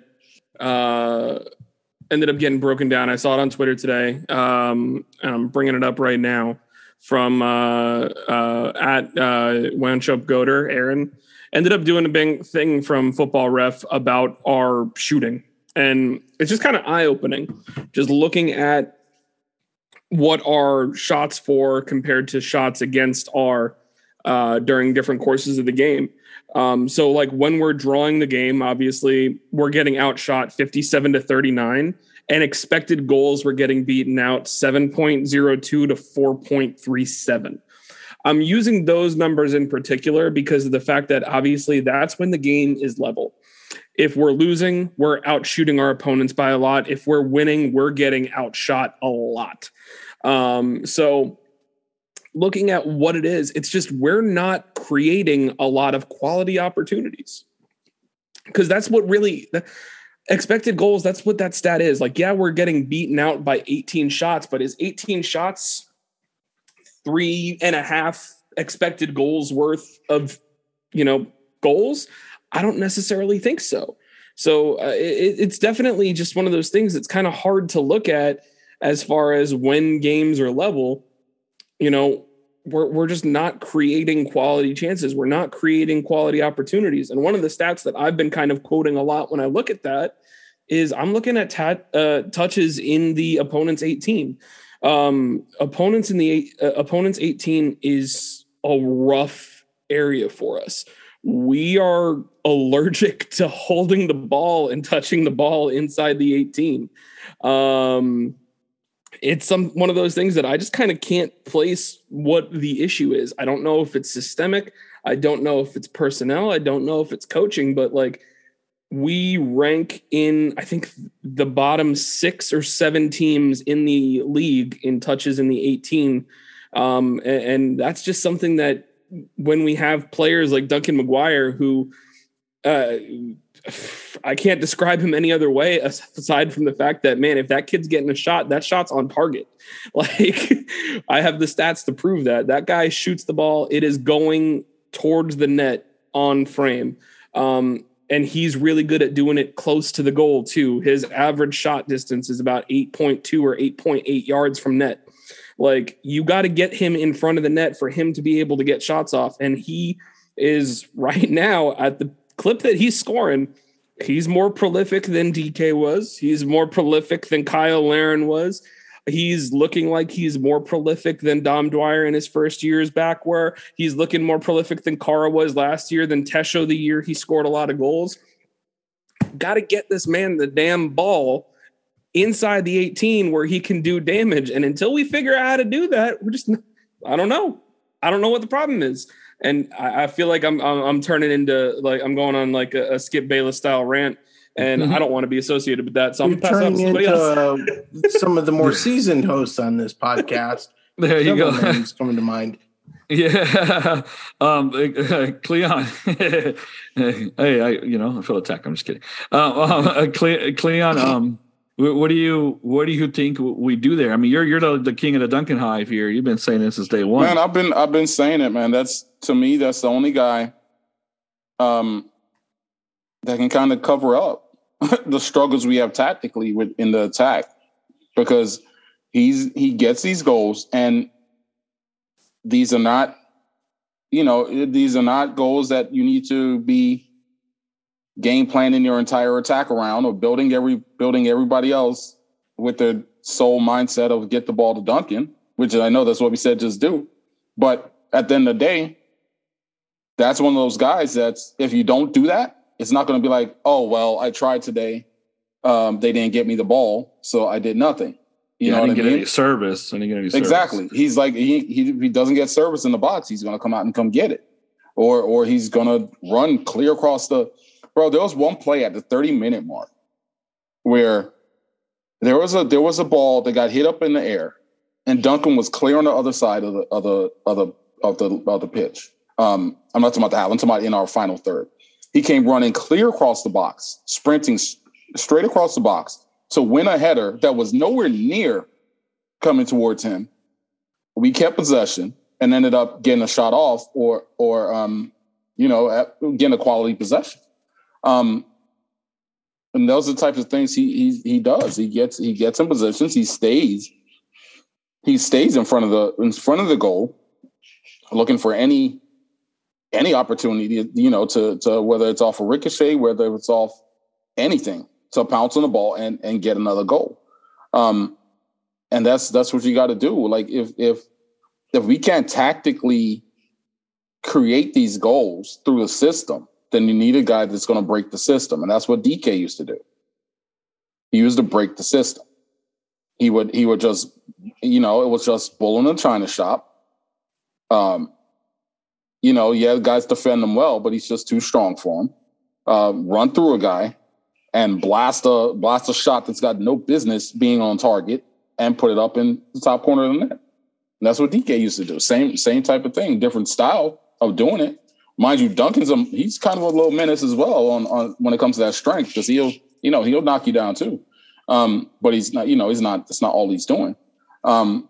E: uh, ended up getting broken down, I saw it on Twitter today, um, and I'm bringing it up right now, from uh, uh, at uh, Wanchup Goder, Aaron, ended up doing a big thing from Football Ref about our shooting. And it's just kind of eye-opening, just looking at what are shots for compared to shots against are uh, during different courses of the game. Um, so like when we're drawing the game, obviously we're getting outshot fifty-seven to thirty-nine, and expected goals we're getting beaten out seven point oh two to four point three seven. I'm using those numbers in particular because of the fact that obviously that's when the game is level. If we're losing, we're outshooting our opponents by a lot. If we're winning, we're getting outshot a lot. Um, so looking at what it is, it's just we're not creating a lot of quality opportunities, because that's what really the expected goals. That's what that stat is. Like, yeah, we're getting beaten out by eighteen shots, but is eighteen shots three and a half expected goals worth of, you know, goals? I don't necessarily think so. So uh, it, it's definitely just one of those things that's kind of hard to look at as far as when games are level. You know, we're we're just not creating quality chances. We're not creating quality opportunities. And one of the stats that I've been kind of quoting a lot when I look at that is I'm looking at tat, uh, touches in the opponent's eighteen. Um, opponents in the uh, opponent's eighteen is a rough area for us. We are allergic to holding the ball and touching the ball inside the eighteen. Um, it's some one of those things that I just kind of can't place what the issue is. I don't know if it's systemic. I don't know if it's personnel. I don't know if it's coaching, but like we rank in, I think, the bottom six or seven teams in the league in touches in the eighteen. Um, and, and that's just something that when we have players like Duncan McGuire, who uh, I can't describe him any other way aside from the fact that, man, if that kid's getting a shot, that shot's on target. Like, I have the stats to prove that. That guy shoots the ball. It is going towards the net on frame. Um, and he's really good at doing it close to the goal, too. His average shot distance is about eight point two or eight point eight yards from net. Like, you got to get him in front of the net for him to be able to get shots off. And he is right now at the clip that he's scoring. He's more prolific than D K was. He's more prolific than Kyle Larin was. He's looking like he's more prolific than Dom Dwyer in his first years back, where he's looking more prolific than Kara was last year, than Tesho the year he scored a lot of goals. Got to get this man the damn ball inside the eighteen where he can do damage. And until we figure out how to do that, we're just, I don't know. I don't know what the problem is. And I, I feel like I'm, I'm, I'm turning into like, I'm going on like a, a Skip Bayless style rant, and mm-hmm. I don't want to be associated with that. So I'm
C: turning into uh, some of the more seasoned hosts on this podcast.
B: There you go.
C: Names coming to mind.
B: Yeah. Um, uh, Cleon. Hey, I, you know, I feel attacked. I'm just kidding. Uh, uh, Cle- Cleon, um, What, what do you What do you think we do there? I mean, you're you're the, the king of the Duncan Hive here. You've been saying this since day one.
D: Man, I've been I've been saying it, man. That's to me, that's the only guy um, that can kind of cover up the struggles we have tactically with in the attack, because he's he gets these goals, and these are not, you know, these are not goals that you need to be game planning your entire attack around, or building every building everybody else with the sole mindset of get the ball to Duncan, which I know that's what we said just do. But at the end of the day, that's one of those guys that's, if you don't do that, it's not going to be like, oh, well, I tried today. Um, they didn't get me the ball, so I did nothing. You
B: yeah,
D: know
B: I
D: what I
B: didn't
D: mean?
B: get any service. I didn't get any service.
D: Exactly. He's like, he, he if he doesn't get service in the box, he's going to come out and come get it. Or or he's going to run clear across the – bro, there was one play at the thirty-minute mark where there was a there was a ball that got hit up in the air, and Duncan was clear on the other side of the of the of the of the, of the pitch. Um, I'm not talking about the half. I'm talking about in our final third. He came running clear across the box, sprinting s- straight across the box to win a header that was nowhere near coming towards him. We kept possession and ended up getting a shot off, or or um, you know, getting a quality possession. Um, and those are the types of things he he he does. He gets he gets in positions. He stays. He stays in front of the in front of the goal, looking for any any opportunity, you know, to to whether it's off a ricochet, whether it's off anything, to pounce on the ball and and get another goal. Um, and that's that's what you got to do. Like if if if we can't tactically create these goals through the system, then you need a guy that's going to break the system. And that's what D K used to do. He used to break the system. He would, he would just, you know, it was just bull in a china shop. Um, you know, yeah, guys defend him well, but he's just too strong for him. Uh, run through a guy and blast a, blast a shot that's got no business being on target and put it up in the top corner of the net. And that's what D K used to do. Same, same type of thing, different style of doing it. Mind you, Duncan's a, he's kind of a little menace as well on, on when it comes to that strength, because he'll, you know, he'll knock you down too. Um, but he's not, you know, he's not, that's not all he's doing. Um,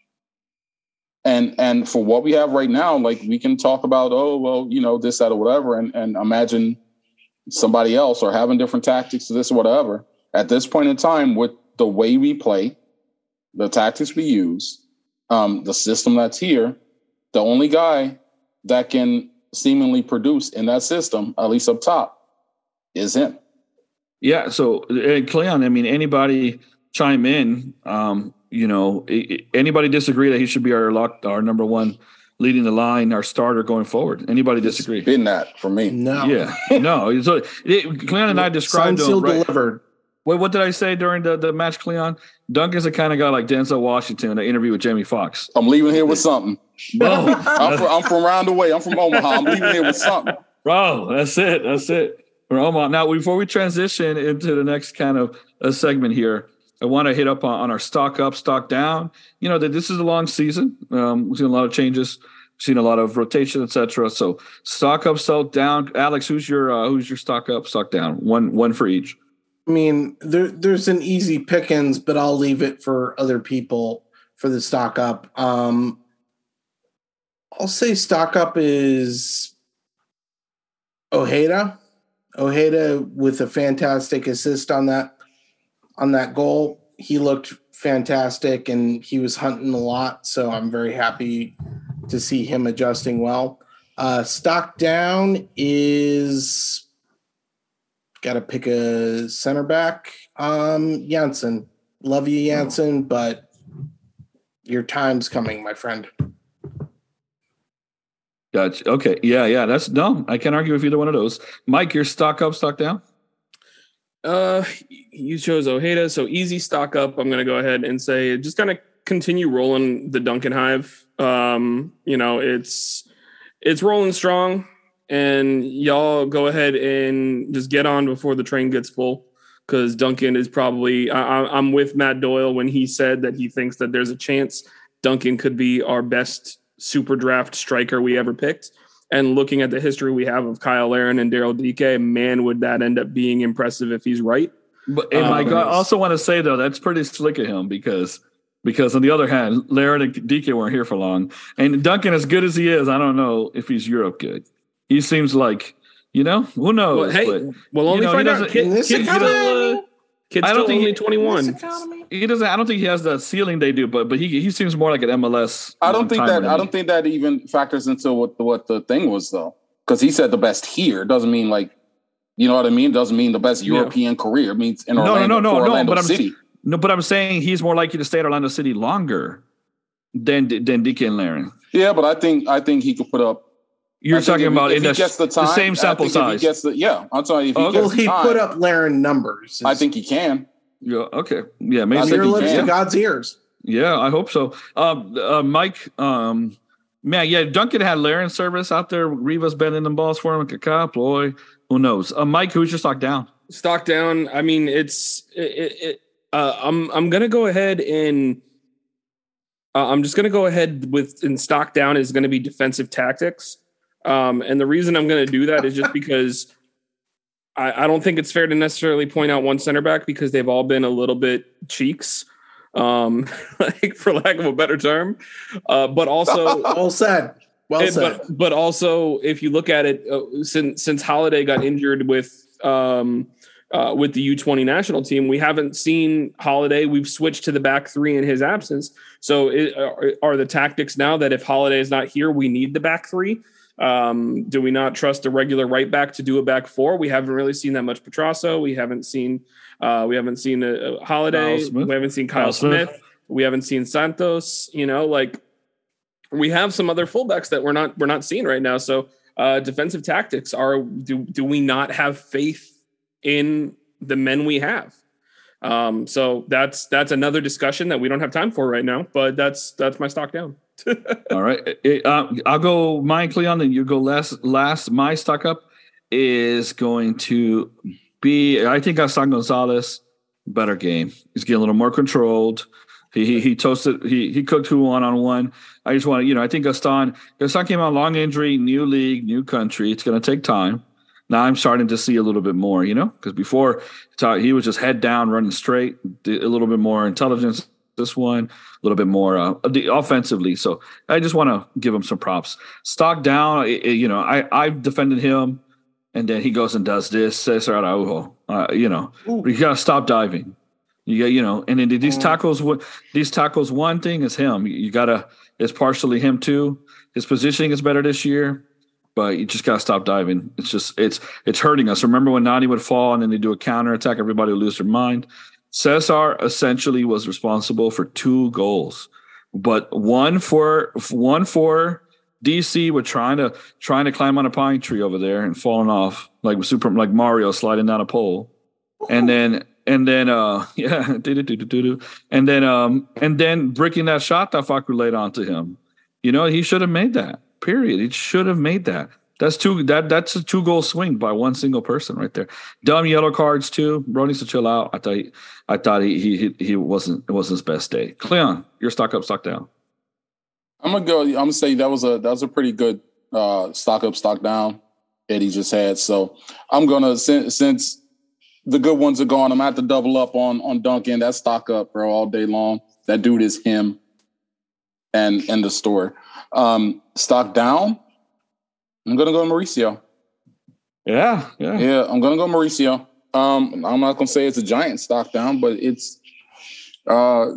D: and, and for what we have right now, like we can talk about, oh, well, you know, this, that, or whatever, and, and imagine somebody else or having different tactics to this or whatever. At this point in time, with the way we play, the tactics we use, um, the system that's here, the only guy that can seemingly produce in that system, at least up top, is him.
B: Yeah. So, uh, Cleon, I mean, anybody chime in? Um, you know, anybody disagree that he should be our lock, our number one leading the line, our starter going forward? Anybody disagree?
D: It's been that for me.
C: No.
B: Yeah. No. So, it, Cleon and I described
C: Signed, sealed,
B: him, right?
C: delivered.
B: Wait, what did I say during the, the match, Cleon? Duncan's the kind of guy like Denzel Washington in the interview with Jamie Foxx.
D: I'm leaving here with something.
B: Bro,
D: I'm, from, I'm from round the way. I'm from Omaha. I'm leaving here with something.
B: Bro, that's it. That's it. From Omaha. Now, before we transition into the next kind of a segment here, I want to hit up on, on our stock up, stock down. You know, that this is a long season. Um, we've seen a lot of changes. We've seen a lot of rotation, et cetera. So stock up, stock down. Alex, who's your uh, who's your stock up, stock down? One one for each.
C: I mean, there, there's an easy pickings, but I'll leave it for other people for the stock up. Um, I'll say stock up is Ojeda. Ojeda with a fantastic assist on that on that goal. He looked fantastic and he was hunting a lot, so I'm very happy to see him adjusting well. Uh, stock down is got to pick a center back. Um, Janssen. Love you, Janssen, but your time's coming, my friend.
B: Gotcha. Okay. Yeah, yeah. That's no. I can't argue with either one of those. Mike, your stock up, stock down?
E: Uh, you chose Ojeda, so easy stock up. I'm going to go ahead and say just kind of continue rolling the Duncan Hive. Um, you know, it's it's rolling strong, and y'all go ahead and just get on before the train gets full, because Duncan is probably I, I'm with Matt Doyle when he said that he thinks that there's a chance Duncan could be our best super draft striker we ever picked. And looking at the history we have of Kyle Aaron and Daryl D K, man, would that end up being impressive if he's right.
B: But and
E: Um,
B: Mike, I also want to say though that's pretty slick of him because because on the other hand, Laren and D K weren't here for long, and Duncan, as good as he is, I don't know if he's Europe good. He seems like you know who knows.
E: Well, hey,
B: but,
E: we'll only
B: you know,
E: find
B: he
E: out.
B: doesn't-
E: Kid,
C: in this
E: kid's
C: economy?
E: still, uh, kid's
B: I don't
E: still
B: think
E: only
B: he-
E: twenty-one.
B: He doesn't. I don't think he has the ceiling they do, but but he he seems more like an M L S.
D: I don't think
B: timer
D: that
B: to
D: I
B: me.
D: don't think that even factors into what the, what the thing was though, because he said the best here doesn't mean like, you know what I mean? Doesn't mean the best
E: Yeah.
D: European career. It means in
B: No, no,
D: Orlando,
B: no, no,
D: for
B: no,
D: Orlando
B: but I'm-
D: City.
B: No, but I'm saying he's more likely to stay at Orlando City longer than than D K and Laren.
D: Yeah, but I think I think he could put up.
B: You're
D: I think
B: talking
D: if he-
B: about
D: if
B: in
D: he
B: the,
D: gets the, time,
B: the same sample
D: I think if
B: size.
D: He gets the, yeah, I'm sorry. If he
B: Okay.
D: gets
C: Well,
D: the
C: he
D: time,
C: put up Laren numbers.
D: I think he can.
B: Yeah. Okay. Yeah. Maybe.
D: I
C: From
D: think
C: your
D: he
C: lips
D: can.
C: to God's ears.
B: Yeah, I hope so. Um, uh, Mike, um, man, yeah, Duncan had Laren service out there. Rivas bending them balls for him. Kaká, Ploy, who knows? Uh, Mike, who's your stock down?
E: Stock down. I mean, it's it. it, it uh, I'm I'm gonna go ahead and uh, I'm just gonna go ahead with in stock down is going to be defensive tactics. Um, and the reason I'm going to do that is just because I, I don't think it's fair to necessarily point out one center back because they've all been a little bit cheeks, um, like for lack of a better term. Uh, but also,
C: Well said. Well
E: it-
C: said.
E: but but also, if you look at it, uh, since since Holiday got injured with um, uh, with the U twenty national team, we haven't seen Holiday. We've switched to the back three in his absence. So, it, are, are the tactics now that if Holiday is not here, we need the back three? Um, do we not trust a regular right back to do a back four? We haven't really seen that much Petrasso. We haven't seen uh, we haven't seen a, a Holiday.
B: Kyle Smith.
E: We haven't seen Kyle,
B: Kyle Smith.
E: Smith. We haven't seen Santos. You know, like. We have some other fullbacks that we're not we're not seeing right now. So uh, defensive tactics are do do we not have faith in the men we have? Um, so that's that's another discussion that we don't have time for right now. But that's that's my stock down.
B: All right. It, uh, I'll go mine, Cleon, and you go last. Last, my stock up is going to be, I think, Gaston Gonzalez, better game. He's getting a little more controlled. He he, he toasted, he he cooked who one on one. I just want to, you know, I think Gaston, Gaston came out long injury, new league, new country. It's going to take time. Now I'm starting to see a little bit more, you know, because before he was just head down, running straight, a little bit more intelligence. This one, a little bit more uh, offensively. So I just want to give him some props. Stock down, you know, I, I've defended him, and then he goes and does this. Cesar Araujo, uh, you know,
C: Ooh.
B: you got to stop diving. You got, you know, and then these tackles, these tackles, one thing is him. You got to, it's partially him too. His positioning is better this year, but you just got to stop diving. It's just, it's, it's hurting us. Remember when Nani would fall and then they do a counter attack, everybody would lose their mind. Cesar essentially was responsible for two goals, but one for one for D C with trying to trying to climb on a pine tree over there and falling off like super like Mario sliding down a pole, and then and then uh yeah and then um and then breaking that shot that Facu laid onto him. You know, he should have made that. Period. He should have made that. That's two. That that's a two goal swing by one single person right there. Dumb yellow cards too. Bro needs to chill out. I thought he, I thought he he he wasn't it wasn't his best day. Cleon, you're stock up, stock down.
D: I'm gonna go. I'm gonna say that was a that was a pretty good uh, stock up, stock down that he just had. So I'm gonna since since the good ones are gone, I'm gonna have to double up on on Duncan. That stock up, bro, all day long. That dude is him. And and the store. Um, stock down. I'm gonna go Mauricio.
B: Yeah, yeah,
D: Yeah, I'm gonna go Mauricio. Um, I'm not gonna say it's a giant stock down, but it's, uh,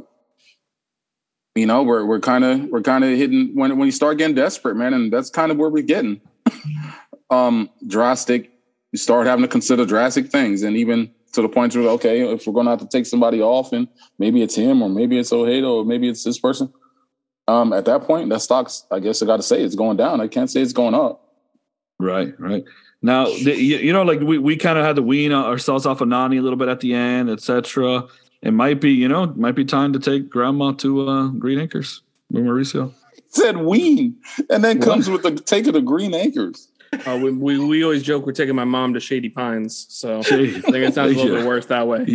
D: you know, we're we're kind of we're kind of hitting when when you start getting desperate, man, and that's kind of where we're getting. um, drastic. You start having to consider drastic things, and even to the point where okay, if we're gonna have to take somebody off, and maybe it's him, or maybe it's Ojeda, or maybe it's this person. Um, at that point, that stock's, I guess I got to say, it's going down. I can't say it's going up.
B: right, right. Now, the, you, you know, like we, we kind of had to wean ourselves off of Nani a little bit at the end, et cetera. It might be, you know, it might be time to take Grandma to uh, Green Acres with Mauricio.
D: Said wean, and then comes with the taking the Green Acres.
E: Uh, we, we we always joke we're taking my mom to Shady Pines, so
B: Shady.
E: I think it sounds a little
B: Yeah.
E: bit worse that way.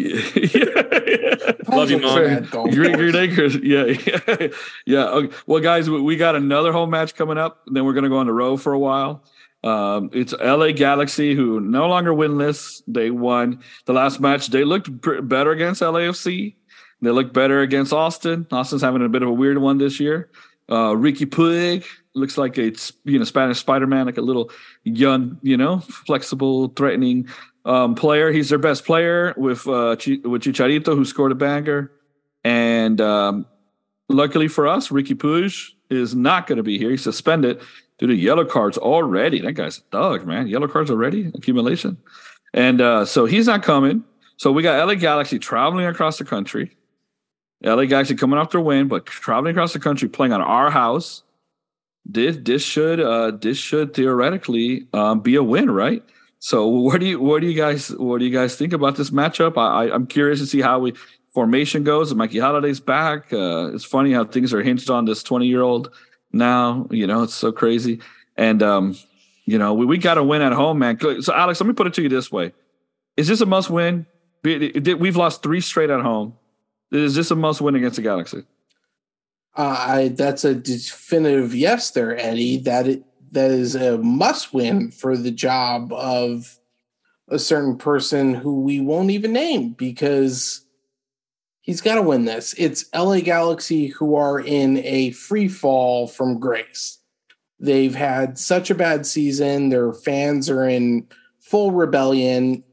B: Yeah.
E: Love you, Mom.
B: Green, Green Acres. Yeah. Yeah. Okay. Well, guys, we, we got another home match coming up. And then we're going to go on the road for a while. Um, it's L A Galaxy, who no longer winless. They won the last match. They looked pr- better against L A F C. They looked better against Austin. Austin's having a bit of a weird one this year. Uh, Ricky Puig looks like a you know Spanish Spider-Man, like a little young, you know, flexible, threatening um, player. He's their best player with uh, Ch- with Chicharito, who scored a banger. And um, luckily for us, Ricky Puig is not going to be here. He's suspended due to yellow cards already. That guy's a thug, man. Yellow cards already, accumulation. And uh, so he's not coming. So we got L A Galaxy traveling across the country. L A Galaxy coming off their win, but traveling across the country, playing on our house. This this should uh, this should theoretically um, be a win, right? So what do you what do you guys what do you guys think about this matchup? I, I I'm curious to see how we formation goes. Mikey Holiday's back. Uh, it's funny how things are hinged on this twenty year old now. You know, it's so crazy. And um, you know, we, we got to win at home, man. So Alex, let me put it to you this way: is this a must win? We've lost three straight at home. Is this a must win against the Galaxy?
C: Uh, I that's a definitive yes there, Eddie. That it, that is a must win for the job of a certain person who we won't even name because he's got to win this. It's L A Galaxy who are in a free fall from grace. They've had such a bad season. Their fans are in full rebellion.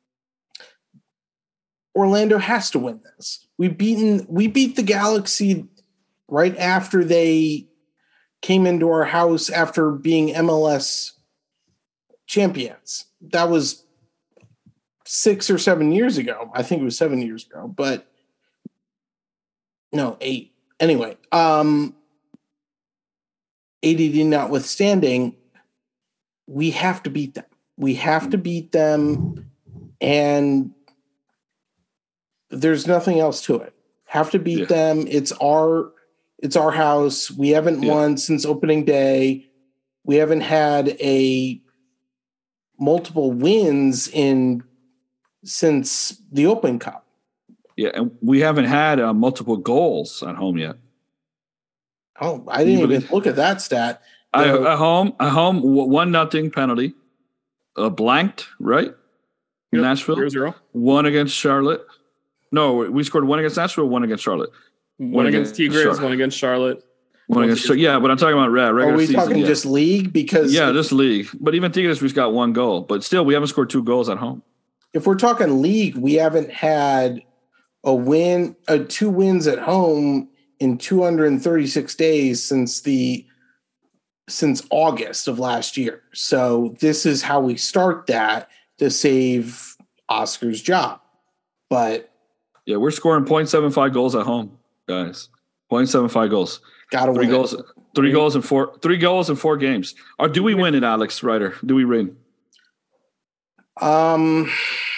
C: Orlando has to win this. We beaten we beat the Galaxy right after they came into our house after being M L S champions. That was six or seven years ago. I think it was seven years ago, but no, eight. Anyway, um, A D D notwithstanding, we have to beat them. We have to beat them, and there's nothing else to it. Have to beat yeah. them. It's our it's our house. We haven't yeah. won since opening day. We haven't had a multiple wins in since the Open Cup.
B: Yeah, and we haven't had uh, multiple goals at home yet.
C: Oh, I didn't even look at that stat.
B: I, at home, at home, one nothing penalty, uh, blanked right in
E: yep.
B: Nashville.
E: Zero, zero.
B: One against Charlotte. No, we scored one against Nashville, one against Charlotte.
E: One, one against Tigres, Charlotte. one against Charlotte.
B: One against Charlotte. Yeah, but I'm talking about red.
C: Are we
B: season,
C: talking
B: yeah.
C: just league? Because
B: yeah, just league. But even Tigres, we've got one goal. But still, we haven't scored two goals at home.
C: If we're talking league, we haven't had a win, uh, two wins at home in two hundred thirty-six days since the since August of last year. So this is how we start that to save Oscar's job. But
B: yeah, we're scoring point seven five goals at home, guys. point seven five goals.
C: Gotta
B: three
C: win
B: goals.
C: It.
B: Three goals in four. Three goals in four games. Or do we win it, Alex Ryder? Do we win?
C: Um.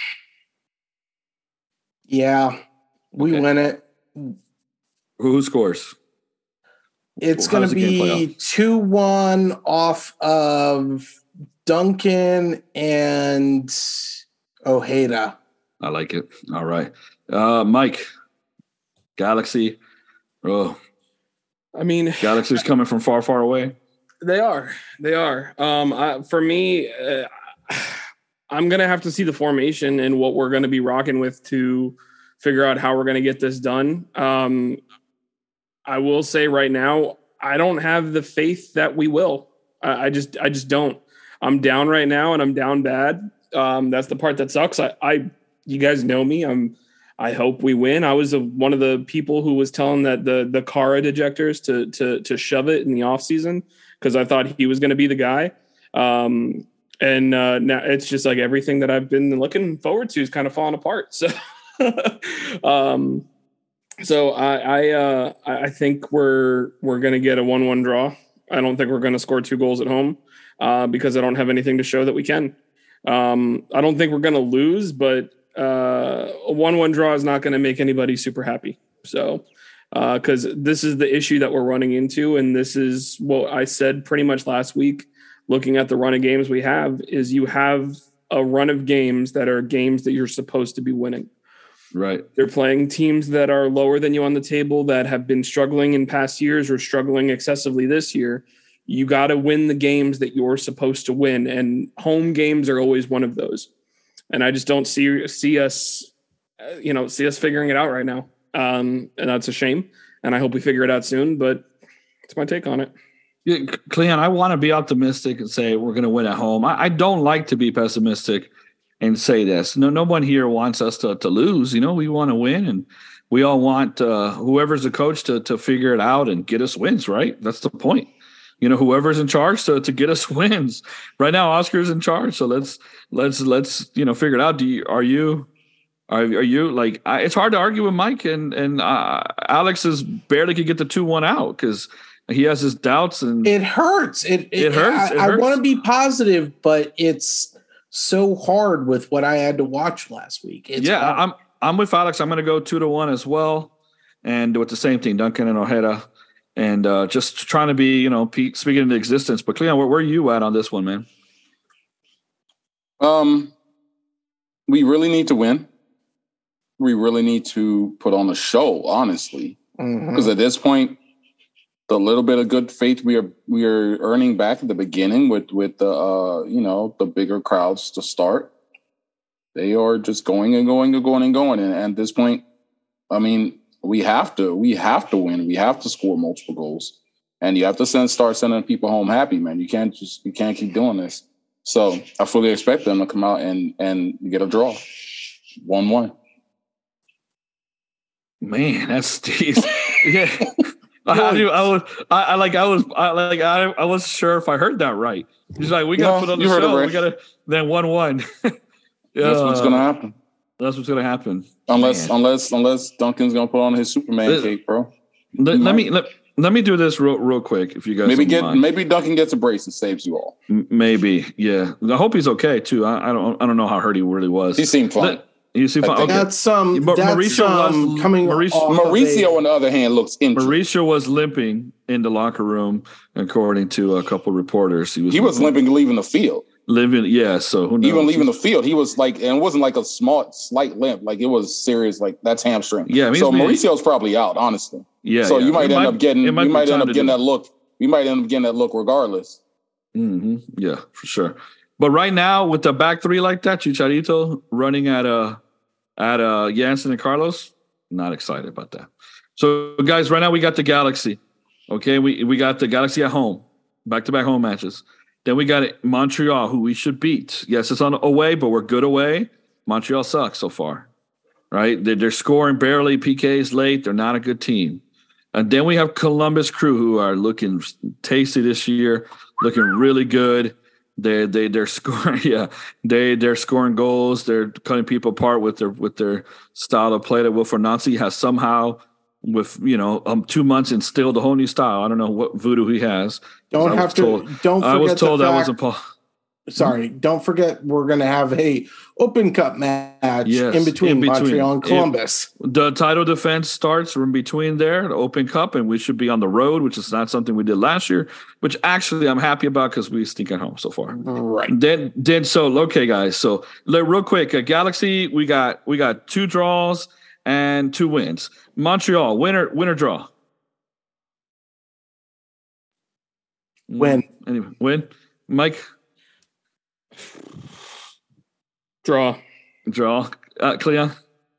C: Yeah, we
B: okay.
C: win it.
B: Who scores?
C: It's going to be two one off of Duncan and Ojeda.
B: I like it. All right. Uh, Mike, Galaxy. Oh,
E: I mean,
B: Galaxy's coming from far, far away.
E: They are. They are. Um, I, for me, uh, I'm going to have to see the formation and what we're going to be rocking with to figure out how we're going to get this done. Um, I will say right now, I don't have the faith that we will. I, I just, I just don't. I'm down right now, and I'm down bad. Um, that's the part that sucks. I, I, you guys know me. I'm. I hope we win. I was a, one of the people who was telling that the the Cara dejectors to to to shove it in the off season because I thought he was going to be the guy. Um, and uh, now it's just like everything that I've been looking forward to is kind of falling apart. So. um, So I I, uh, I think we're we're going to get a one one draw. I don't think we're going to score two goals at home uh, because I don't have anything to show that we can. Um, I don't think we're going to lose, but uh, a one one draw is not going to make anybody super happy. So because uh, this is the issue that we're running into, and this is what I said pretty much last week. Looking at the run of games we have, is you have a run of games that are games that you're supposed to be winning.
B: Right.
E: They're playing teams that are lower than you on the table that have been struggling in past years or struggling excessively this year. You got to win the games that you're supposed to win, and home games are always one of those. And I just don't see see us, uh, you know, see us figuring it out right now, um, and that's a shame. And I hope we figure it out soon. But that's my take on it.
B: Yeah, Cleon, I want to be optimistic and say we're going to win at home. I, I don't like to be pessimistic and say this. No, no one here wants us to to lose. You know, we want to win, and we all want uh, whoever's the coach to to figure it out and get us wins. Right? That's the point. You know, whoever's in charge to to get us wins. Right now, Oscar's in charge, so let's let's let's you know figure it out. Do you are you are are you like? I, it's hard to argue with Mike and and uh, Alex is barely could get the two one out because he has his doubts and
C: it hurts. It it,
B: it hurts. It
C: I,
B: hurts.
C: I want to be positive, but it's so hard with what I had to watch last week. It's
B: yeah,
C: hard.
B: I'm I'm with Alex. I'm going to go two to one as well, and with the same thing, Duncan and Ojeda. And uh, just trying to be, you know, pe- speaking into existence. But Cleon, where, where are you at on this one, man?
D: Um, we really need to win. We really need to put on a show, honestly, because mm-hmm. at this point, the little bit of good faith we are we are earning back at the beginning with with the uh, you know the bigger crowds to start, they are just going and going and going and going. And, and at this point, I mean. We have to, we have to win. We have to score multiple goals, and you have to send, start sending people home happy, man. You can't just, you can't keep doing this. So I fully expect them to come out and and get a draw, one one.
B: Man, that's yeah. I, I, I was, I, I like, I was, I like, I, I wasn't sure if I heard that right. He's like, we got to no, put on the show. Right. We got to then one one.
D: That's uh, what's gonna happen.
B: That's what's gonna happen.
D: Unless,
B: Man.
D: unless, unless Duncan's gonna put on his Superman let, cape, bro.
B: Let, let me let, let me do this real real quick. If you guys
D: maybe get
B: mind.
D: maybe Duncan gets a brace and saves you all.
B: Maybe, yeah. I hope he's okay too. I, I don't I don't know how hurt he really was.
D: He seemed fine.
B: Let, you see, fine. Okay.
C: That's um. But that's, Mauricio um, was coming.
D: Mauricio, Mauricio on the other hand, looks injured.
B: Mauricio was limping in the locker room, according to a couple reporters. He was.
D: He was limping, limping leaving the field.
B: Living, yeah. So who knows?
D: Even leaving the field, he was like, and it wasn't like a small, slight limp. Like it was serious. Like that's hamstring.
B: Yeah. I mean,
D: so Mauricio's probably out, honestly.
B: Yeah.
D: So
B: yeah.
D: you might
B: it
D: end
B: might,
D: up getting.
B: might
D: You might end up getting
B: that
D: look. We might end up getting that look regardless.
B: Mm-hmm. Yeah, for sure. But right now, with the back three like that, Chicharito running at a at a Jansen and Carlos, not excited about that. So guys, right now we got the Galaxy. Okay, we we got the Galaxy at home, back to back home matches. Then we got Montreal, who we should beat. Yes, it's on away, but we're good away. Montreal sucks so far, right? They're, they're scoring barely. P Ks late. They're not a good team. And then we have Columbus Crew, who are looking tasty this year, looking really good. They they they're scoring, yeah. They they're scoring goals. They're cutting people apart with their with their style of play. That Wilfred Nancy has somehow, with you know, um, two months instilled a whole new style. I don't know what voodoo he has.
C: Don't have to.
B: Told,
C: don't. Forget
B: I was told
C: the
B: that
C: fact,
B: wasn't Paul.
C: Sorry, don't forget we're going to have a Open Cup match
B: yes,
C: in, between
B: in between
C: Montreal and Columbus.
B: It, the title defense starts in between there, the Open Cup, and we should be on the road, which is not something we did last year, which actually I'm happy about because we stink at home so far.
C: Right.
B: Then, then so okay, guys. So real quick, uh, Galaxy, we got we got two draws and two wins. Montreal, winner, winner draw.
C: Win.
B: Anyway, win. Mike.
E: Draw.
B: Draw. Uh, Cleon.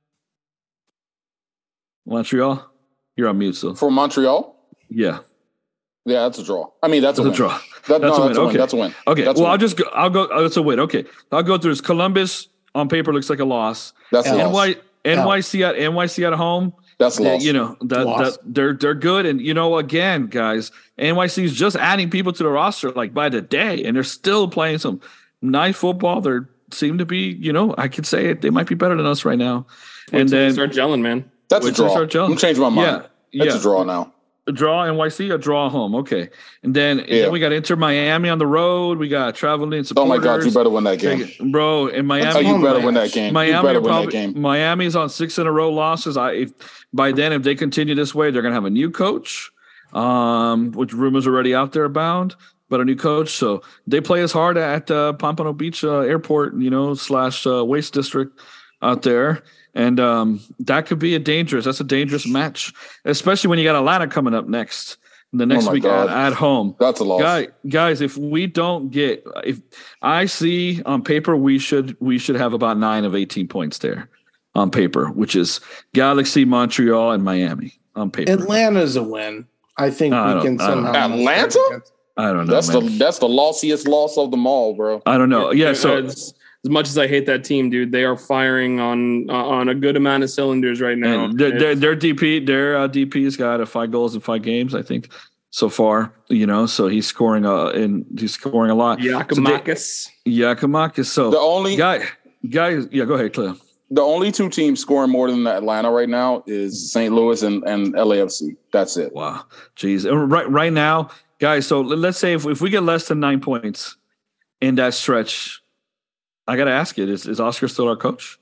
B: Montreal. You're on mute, so.
D: For Montreal?
B: Yeah.
D: Yeah, that's a draw. I mean, that's, that's a, win.
B: a draw.
D: That,
B: that's,
D: no,
B: a
D: that's a win.
B: Okay.
D: That's a win.
B: Okay.
D: That's
B: well,
D: win.
B: I'll just go. I'll go. Oh, that's a win. Okay. I'll go through this. Columbus on paper looks like a loss.
D: That's a
B: N Y,
D: loss.
B: N Y C at N Y C at home.
D: That's a loss.
B: You know that, that they're they're good, and you know again, guys, N Y C is just adding people to the roster like by the day, and they're still playing some nice football. They seem to be, you know, I could say it. They might be better than us right now.
E: Wait
B: and then
E: start gelling, man.
D: That's a draw. I'm changing my mind. Yeah, that's
B: yeah.
D: a draw now.
B: A draw N Y C, a draw home. Okay. And then, yeah. and then we got Inter Miami on the road. We got traveling supporters.
D: Oh, my God. You better win that game.
B: Bro, in Miami.
D: Oh, you better win that game.
B: Miami
D: you better
B: probably,
D: win that game.
B: Miami's on six in a row losses. I if, By then, if they continue this way, they're going to have a new coach, um, which rumors already out there abound, but a new coach. So they play as hard at uh, Pompano Beach uh, Airport, you know, slash uh, Waste District out there. And um, that could be a dangerous, that's a dangerous match, especially when you got Atlanta coming up next. The next
D: Oh
B: week at, at home.
D: That's a loss.
B: Guy, guys, if we don't get if I see on paper we should we should have about nine of eighteen points there on paper, which is Galaxy, Montreal, and Miami on paper.
C: Atlanta's a win. I think
B: No, I
C: we
B: don't-
C: can
B: I don't
C: somehow.
D: know. Atlanta?
B: I don't know.
D: That's
B: man.
D: the that's the lossiest loss of them all, bro.
B: I don't know. Yeah, so
E: as, as much as I hate that team, dude, they are firing on on a good amount of cylinders right now.
B: and their, their,
E: It's-
B: their D P, their uh, D P's got uh, five goals in five games, I think, so far. You know, so he's scoring uh and he's scoring a lot.
E: Yakimakis.
B: Yakimakis. So
D: The only
B: guy, guys, yeah, go ahead, Cliff.
D: the only two teams scoring more than Atlanta right now is Saint Louis and, and L A F C. That's it.
B: Wow, jeez. And right, right now, guys. So let's say if, if we get less than nine points in that stretch, I got to ask you: Is is Oscar still our coach?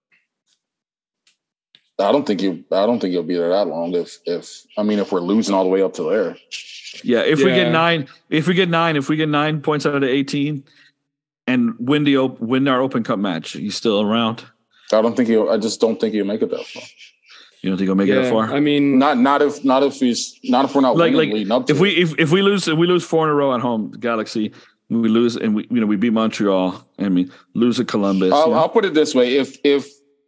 D: I don't think you. I don't think you'll be there that long. If if I mean, if we're losing all the way up to there,
B: Yeah. If we
E: Yeah.
B: get nine, if we get nine, if we get nine points out of the eighteen, and win the op- win our Open Cup match, he's still around.
D: I don't think he'll. I just don't think he'll make it that far.
B: You don't think he'll make it that
E: Yeah,
B: far?
E: I mean,
D: Not not if not if he's not if we're not
B: like
D: winning
B: like
D: leading up to
B: if we
D: it.
B: if, if we lose if we lose four in a row at home, Galaxy, we lose and we you know we beat Montreal and we lose at Columbus.
D: I'll,
B: you know?
D: I'll put it this way: if if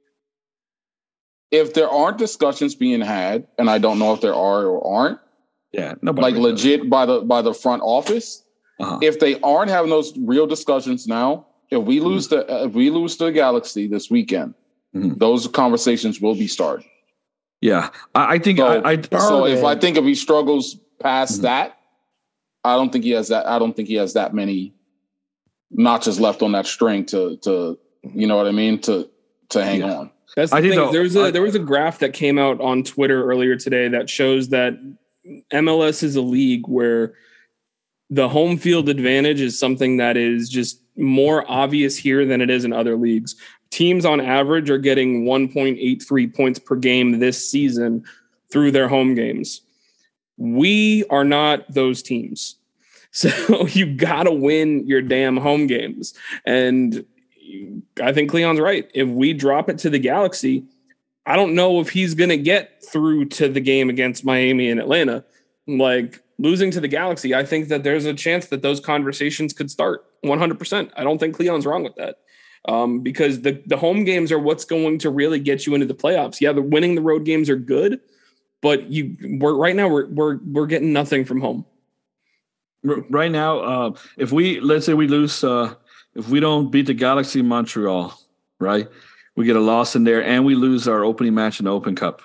D: if there aren't discussions being had, and I don't know if there are or aren't,
B: yeah, nobody
D: like legit by the by the front office,
B: Uh-huh.
D: if they aren't having those real discussions now, if we lose the if we lose to the Galaxy this weekend,
B: Mhm.
D: those conversations will be started.
B: Yeah, I, I think
D: So,
B: I, I
D: so if I
C: started.
D: think if he struggles past
B: Mhm.
D: that, I don't think he has that. I don't think he has that many notches left on that string to to you know what I mean to to hang
B: Yeah.
D: on.
E: That's the
B: I think
E: thing.
B: though-
E: there was a
B: I-
E: there was a graph that came out on Twitter earlier today that shows that M L S is a league where the home field advantage is something that is just more obvious here than it is in other leagues. Teams on average are getting one point eight three points per game this season through their home games. We are not those teams. So you got to win your damn home games. And I think Cleon's right. If we drop it to the Galaxy, I don't know if he's going to get through to the game against Miami and Atlanta. Like losing to the Galaxy, I think that there's a chance that those conversations could start one hundred percent. I don't think Cleon's wrong with that. Um, because the, the home games are what's going to really get you into the playoffs. Yeah, the winning the road games are good, but you we're right now we're we're we're getting nothing from home.
B: R- right now, uh, if we let's say we lose, uh, if we don't beat the Galaxy in Montreal, right, we get a loss in there, and we lose our opening match in the Open Cup.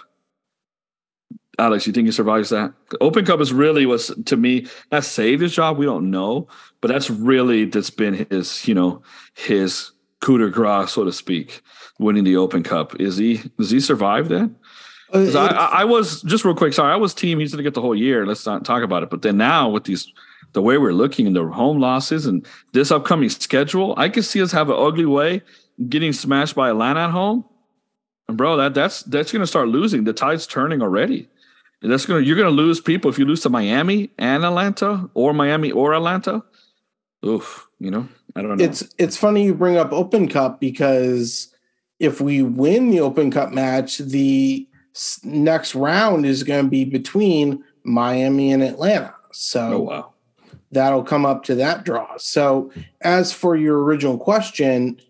B: Alex, you think he survives that? The Open Cup is really was to me that saved his job. We don't know, but that's really that's been his, you know, his coup de grace, so to speak, winning the Open Cup. Is he? Does he survive that? 'Cause I, I, I was just real quick. Sorry, I was team. He's going to get the whole year. Let's not talk about it. But then now with these, the way we're looking and the home losses and this upcoming schedule, I can see us have an ugly way getting smashed by Atlanta at home. And bro, that that's that's going to start losing. The tide's turning already. And that's going to you're going to lose people if you lose to Miami and Atlanta or Miami or Atlanta. Oof, you know, I don't know.
C: It's it's funny you bring up Open Cup because if we win the Open Cup match, the s- next round is going to be between Miami and Atlanta. So
B: oh wow.
C: that'll come up to that draw. So as for your original question,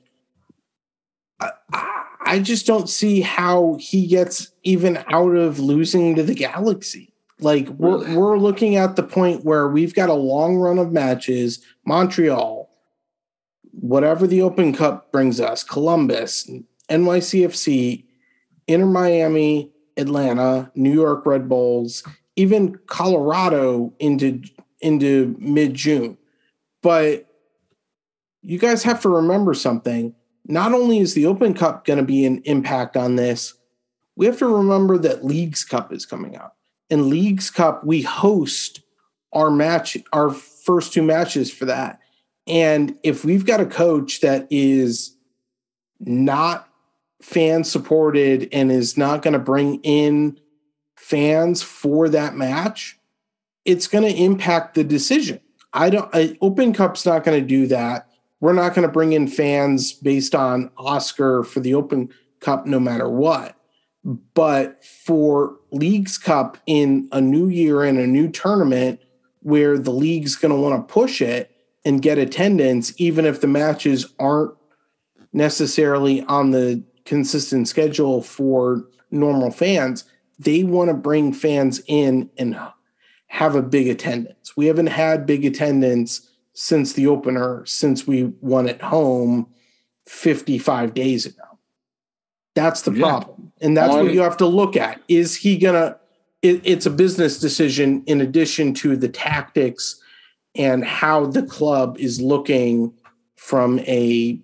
C: I, I I just don't see how he gets even out of losing to the Galaxy. Like we're
B: Really?
C: we're looking at the point where we've got a long run of matches, Montreal, whatever the Open Cup brings us, Columbus, N Y C F C, Inter Miami, Atlanta, New York Red Bulls, even Colorado into into mid-June. But you guys have to remember something. Not only is the Open Cup going to be an impact on this, we have to remember that Leagues Cup is coming up. In Leagues Cup, we host our match, our first two matches for that. And if we've got a coach that is not fan supported and is not going to bring in fans for that match, it's going to impact the decision. I don't, I, Open Cup's not going to do that. We're not going to bring in fans based on Oscar for the Open Cup no matter what. But for Leagues Cup in a new year and a new tournament where the league's going to want to push it and get attendance, even if the matches aren't necessarily on the consistent schedule for normal fans, they want to bring fans in and have a big attendance. We haven't had big attendance since the opener, since we won at home fifty-five days ago. That's the yeah. problem. And that's what you have to look at. Is he going to, it, it's a business decision in addition to the tactics and how the club is looking from a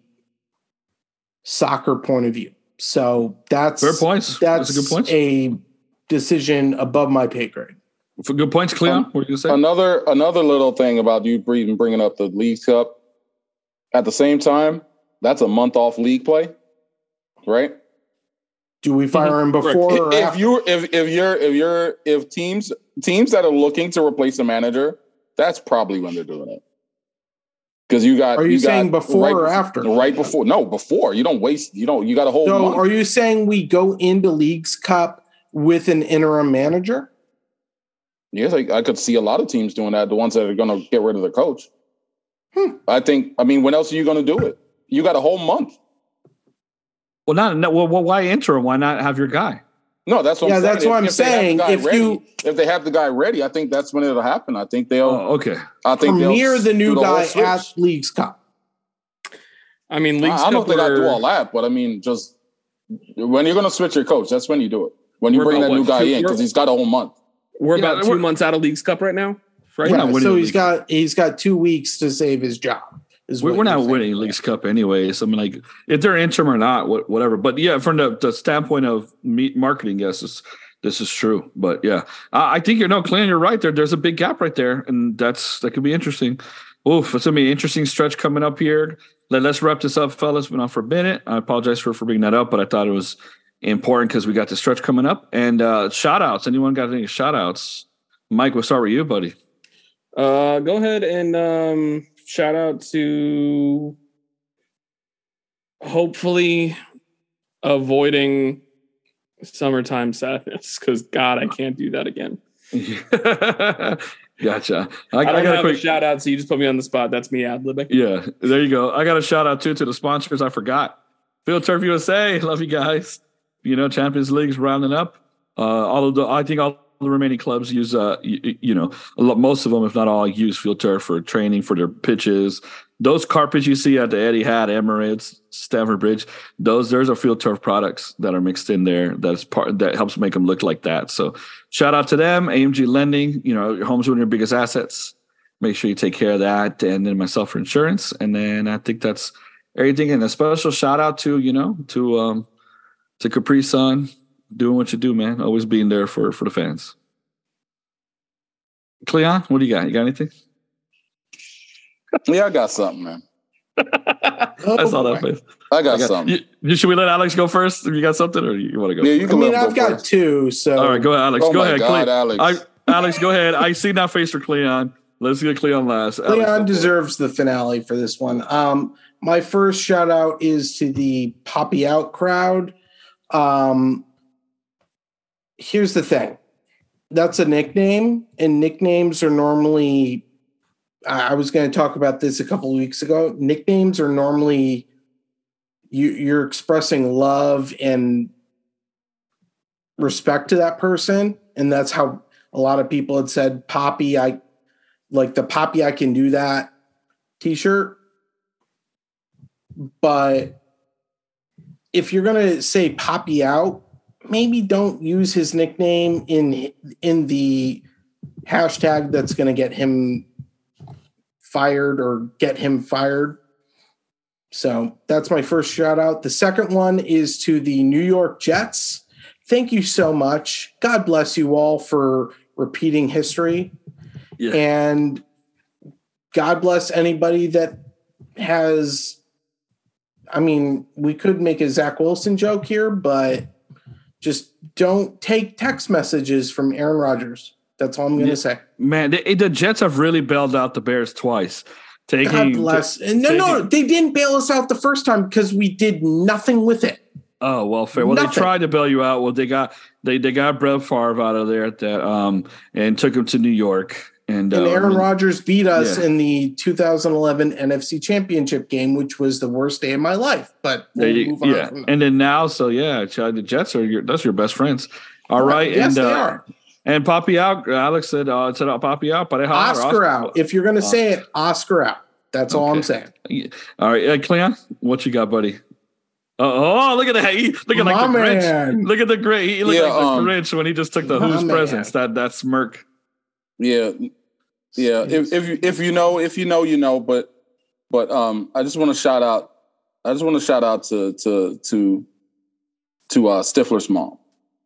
C: soccer point of view. So that's
B: fair points.
C: That's,
B: that's a good point.
C: A decision above my pay grade.
B: For good points, Cleon.
D: Um,
B: what are you going to say?
D: Another another little thing about you even bringing up the League Cup. At the same time, that's a month off league play, right?
C: Do we fire him before or
D: if
C: after?
D: you if if you're if you're if teams teams that are looking to replace a manager, that's probably when they're doing it. Because you got
C: are you,
D: you
C: saying
D: got
C: before
D: right
C: or
D: before,
C: after?
D: Right before. No, before. You don't waste. You don't. You got a whole.
C: So
D: month.
C: Are you saying we go into Leagues Cup with an interim manager?
D: Yes, I, I could see a lot of teams doing that. The ones that are going to get rid of the coach. Hmm. I think. I mean, when else are you going to do it? You got a whole month.
B: Well, not no. Well, why interim? Why not have your guy?
D: No, that's what
C: yeah,
D: I'm saying.
C: that's what
D: if,
C: I'm
D: if
C: saying.
D: If
C: ready,
D: you if they have the guy ready, I think that's when it'll happen. I think they'll.
B: Oh, okay.
D: I think
C: premiere the new
D: the
C: guy at Leagues Cup.
E: I mean, Leagues
D: I, I don't
E: Cup
D: think I do all that, but I mean, just when you're going to switch your coach, that's when you do it. When you bring that new guy in, because he's got a whole month.
E: We're
B: yeah,
E: about 2
B: we're,
E: months out of Leagues Cup right now.
C: Right? Yeah, so he's got he's got two weeks to save his job.
B: We're, we're not winning Leagues Cup anyways. I mean, like if they're interim or not, whatever. But yeah, from the, the standpoint of marketing, yes, this, this is true. But yeah, I, I think you're no, Clan, you're right there. There's a big gap right there, and that's that could be interesting. Oof, it's gonna be an interesting stretch coming up here. Let, let's wrap this up, fellas. Been on for a minute. I apologize for for bringing that up, but I thought it was important because we got the stretch coming up. And uh, shout outs. Anyone got any shout outs? Mike, we'll start with you, buddy.
E: Uh, go ahead and um, shout out to hopefully avoiding summertime sadness because God, I can't do that again.
B: Gotcha. I,
E: I don't
B: I got
E: have
B: a quick
E: a shout out, so you just put me on the spot. That's me ad-libbing.
B: Yeah, there you go. I got a shout out too to the sponsors. I forgot. Field Turf U S A. Love you guys. You know, Champions League's rounding up. Uh, all of the, I think all the remaining clubs use, uh, you, you know, a lot, most of them, if not all, use Field Turf for training for their pitches. Those carpets you see at the Etihad, Emirates, Stamford Bridge, those there's are Field Turf products that are mixed in there. That's part that helps make them look like that. So shout out to them. A M G Lending. You know, your home's one of your biggest assets. Make sure you take care of that. And then myself for insurance. And then I think that's everything. And a special shout out to you know to um to Capri Sun. Doing what you do, man. Always being there for, for the fans. Cleon, what do you got? You got anything?
D: Yeah, I got something, man.
B: I saw that face.
D: I got, I got something.
B: You, you, should we let Alex go first? If you got something, or you want to go?
D: Yeah, you can
C: I mean,
D: I've
C: got
D: first.
C: two. So
B: all right, go ahead, Alex.
D: Oh
B: go
D: my
B: ahead,
D: God,
B: Cle-
D: Alex.
B: I, Alex, go ahead. I see that face for Cleon. Let's get Cleon last.
C: Cleon
B: Alex,
C: deserves the finale for this one. Um, my first shout out is to the Poppy Out crowd. Um, here's the thing. That's a nickname, and nicknames are normally, I was going to talk about this a couple of weeks ago. Nicknames are normally, you, you're expressing love and respect to that person. And that's how a lot of people had said, Poppy, I like the Poppy, I can do that t-shirt. But if you're going to say Poppy Out, maybe don't use his nickname in in the hashtag that's going to get him fired or get him fired. So that's my first shout out. The second one is to the New York Jets. Thank you so much. God bless you all for repeating history. Yeah. And God bless anybody that has, I mean, we could make a Zach Wilson joke here, but just don't take text messages from Aaron Rodgers. That's all I'm going to say.
B: Man, they, the Jets have really bailed out the Bears twice. Taking,
C: God bless.
B: T-
C: no,
B: taking,
C: no, they didn't bail us out the first time because we did nothing with it.
B: Oh, well, fair. Well,
C: Nothing.
B: they tried to bail you out. Well, they got they they got Brett Favre out of there at that um and took him to New York. And,
C: And
B: um,
C: Aaron Rodgers beat us
B: yeah.
C: in the two thousand eleven N F C Championship game, which was the worst day of my life. But we'll
B: They,
C: move on
B: yeah,
C: from that.
B: and then now, so yeah, the Jets are your that's your best friends. All right,
C: Yes,
B: and
C: they
B: uh,
C: are.
B: and Poppy out. Alex said, uh, said uh, Poppy out, but
C: Oscar out. If you're going to say it, Oscar out. That's all
B: Okay.
C: I'm saying.
B: All right, uh, Cleon, what you got, buddy? Uh, oh, look at that! He, look at like
C: My
B: the Grinch.
C: man.
B: Look at the Grinch. He looked
D: Yeah,
B: like the
D: um,
B: Grinch when he just took the
C: My
B: Who's
C: man.
B: presents. That that smirk.
D: Yeah, yeah. If if you if you know if you know you know, but but um, I just want to shout out. I just want to shout out to to to to uh, Stifler's mom.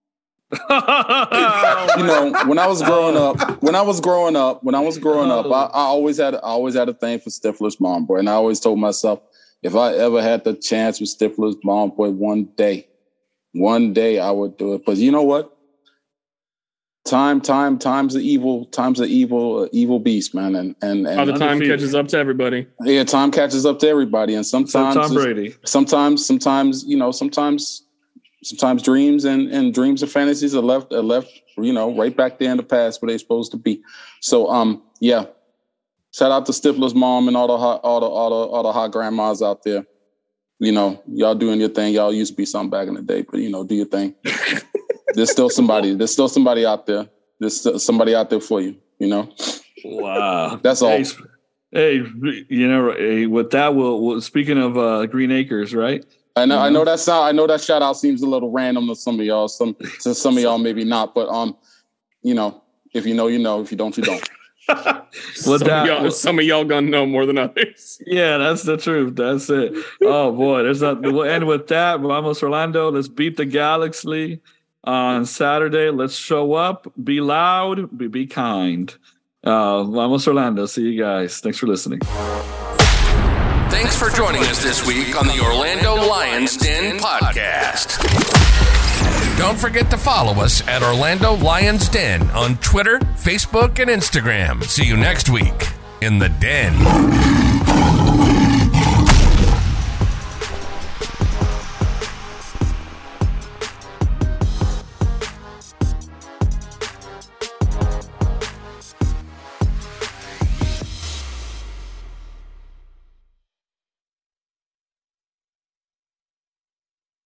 D: You know, when I was growing up, when I was growing up, when I was growing up, I, I always had I always had a thing for Stifler's mom, boy, and I always told myself, if I ever had the chance with Stifler's mom, boy, one day, one day I would do it. But you know what? Time, time, time's the evil, time's the evil, uh, evil beast, man. And and
E: How the
D: and
E: time
B: Undefeated.
E: catches up to everybody.
D: yeah, time catches up to everybody, and
B: So
D: sometimes,
B: Tom
D: it's-
B: Brady.
D: sometimes, sometimes, you know, sometimes, sometimes dreams and and dreams and fantasies are left are left, you know, right back there in the past where they're supposed to be. So, um, yeah. Shout out to Stifler's mom and all the hot, all the all the all the hot grandmas out there. You know, y'all doing your thing. Y'all used to be something back in the day, but you know, do your thing. There's still somebody. There's still somebody out there. There's still somebody out there for you. You know.
B: Wow,
D: That's all.
B: Hey, sp- hey, you know, hey, with that, we'll, we'll speaking of uh, Green Acres, right?
D: I know. I know that sound. I know that shout out seems a little random to some of y'all. Some to some of y'all maybe not, but um, you know, if you know, you know. If you don't, you don't.
B: With
E: Some,
B: that,
E: of y'all, some of y'all gonna know more than others.
B: yeah, that's the truth. That's it. Oh boy, there's not. We'll end with that. Vamos Orlando. Let's beat the Galaxy on Saturday. Let's show up. Be loud. Be be kind. Uh, Vamos Orlando. See you guys. Thanks for listening.
A: Thanks for joining us this week on the Orlando Lions Den podcast. Don't forget to follow us at Orlando Lions Den on Twitter, Facebook, and Instagram. See you next week in the Den.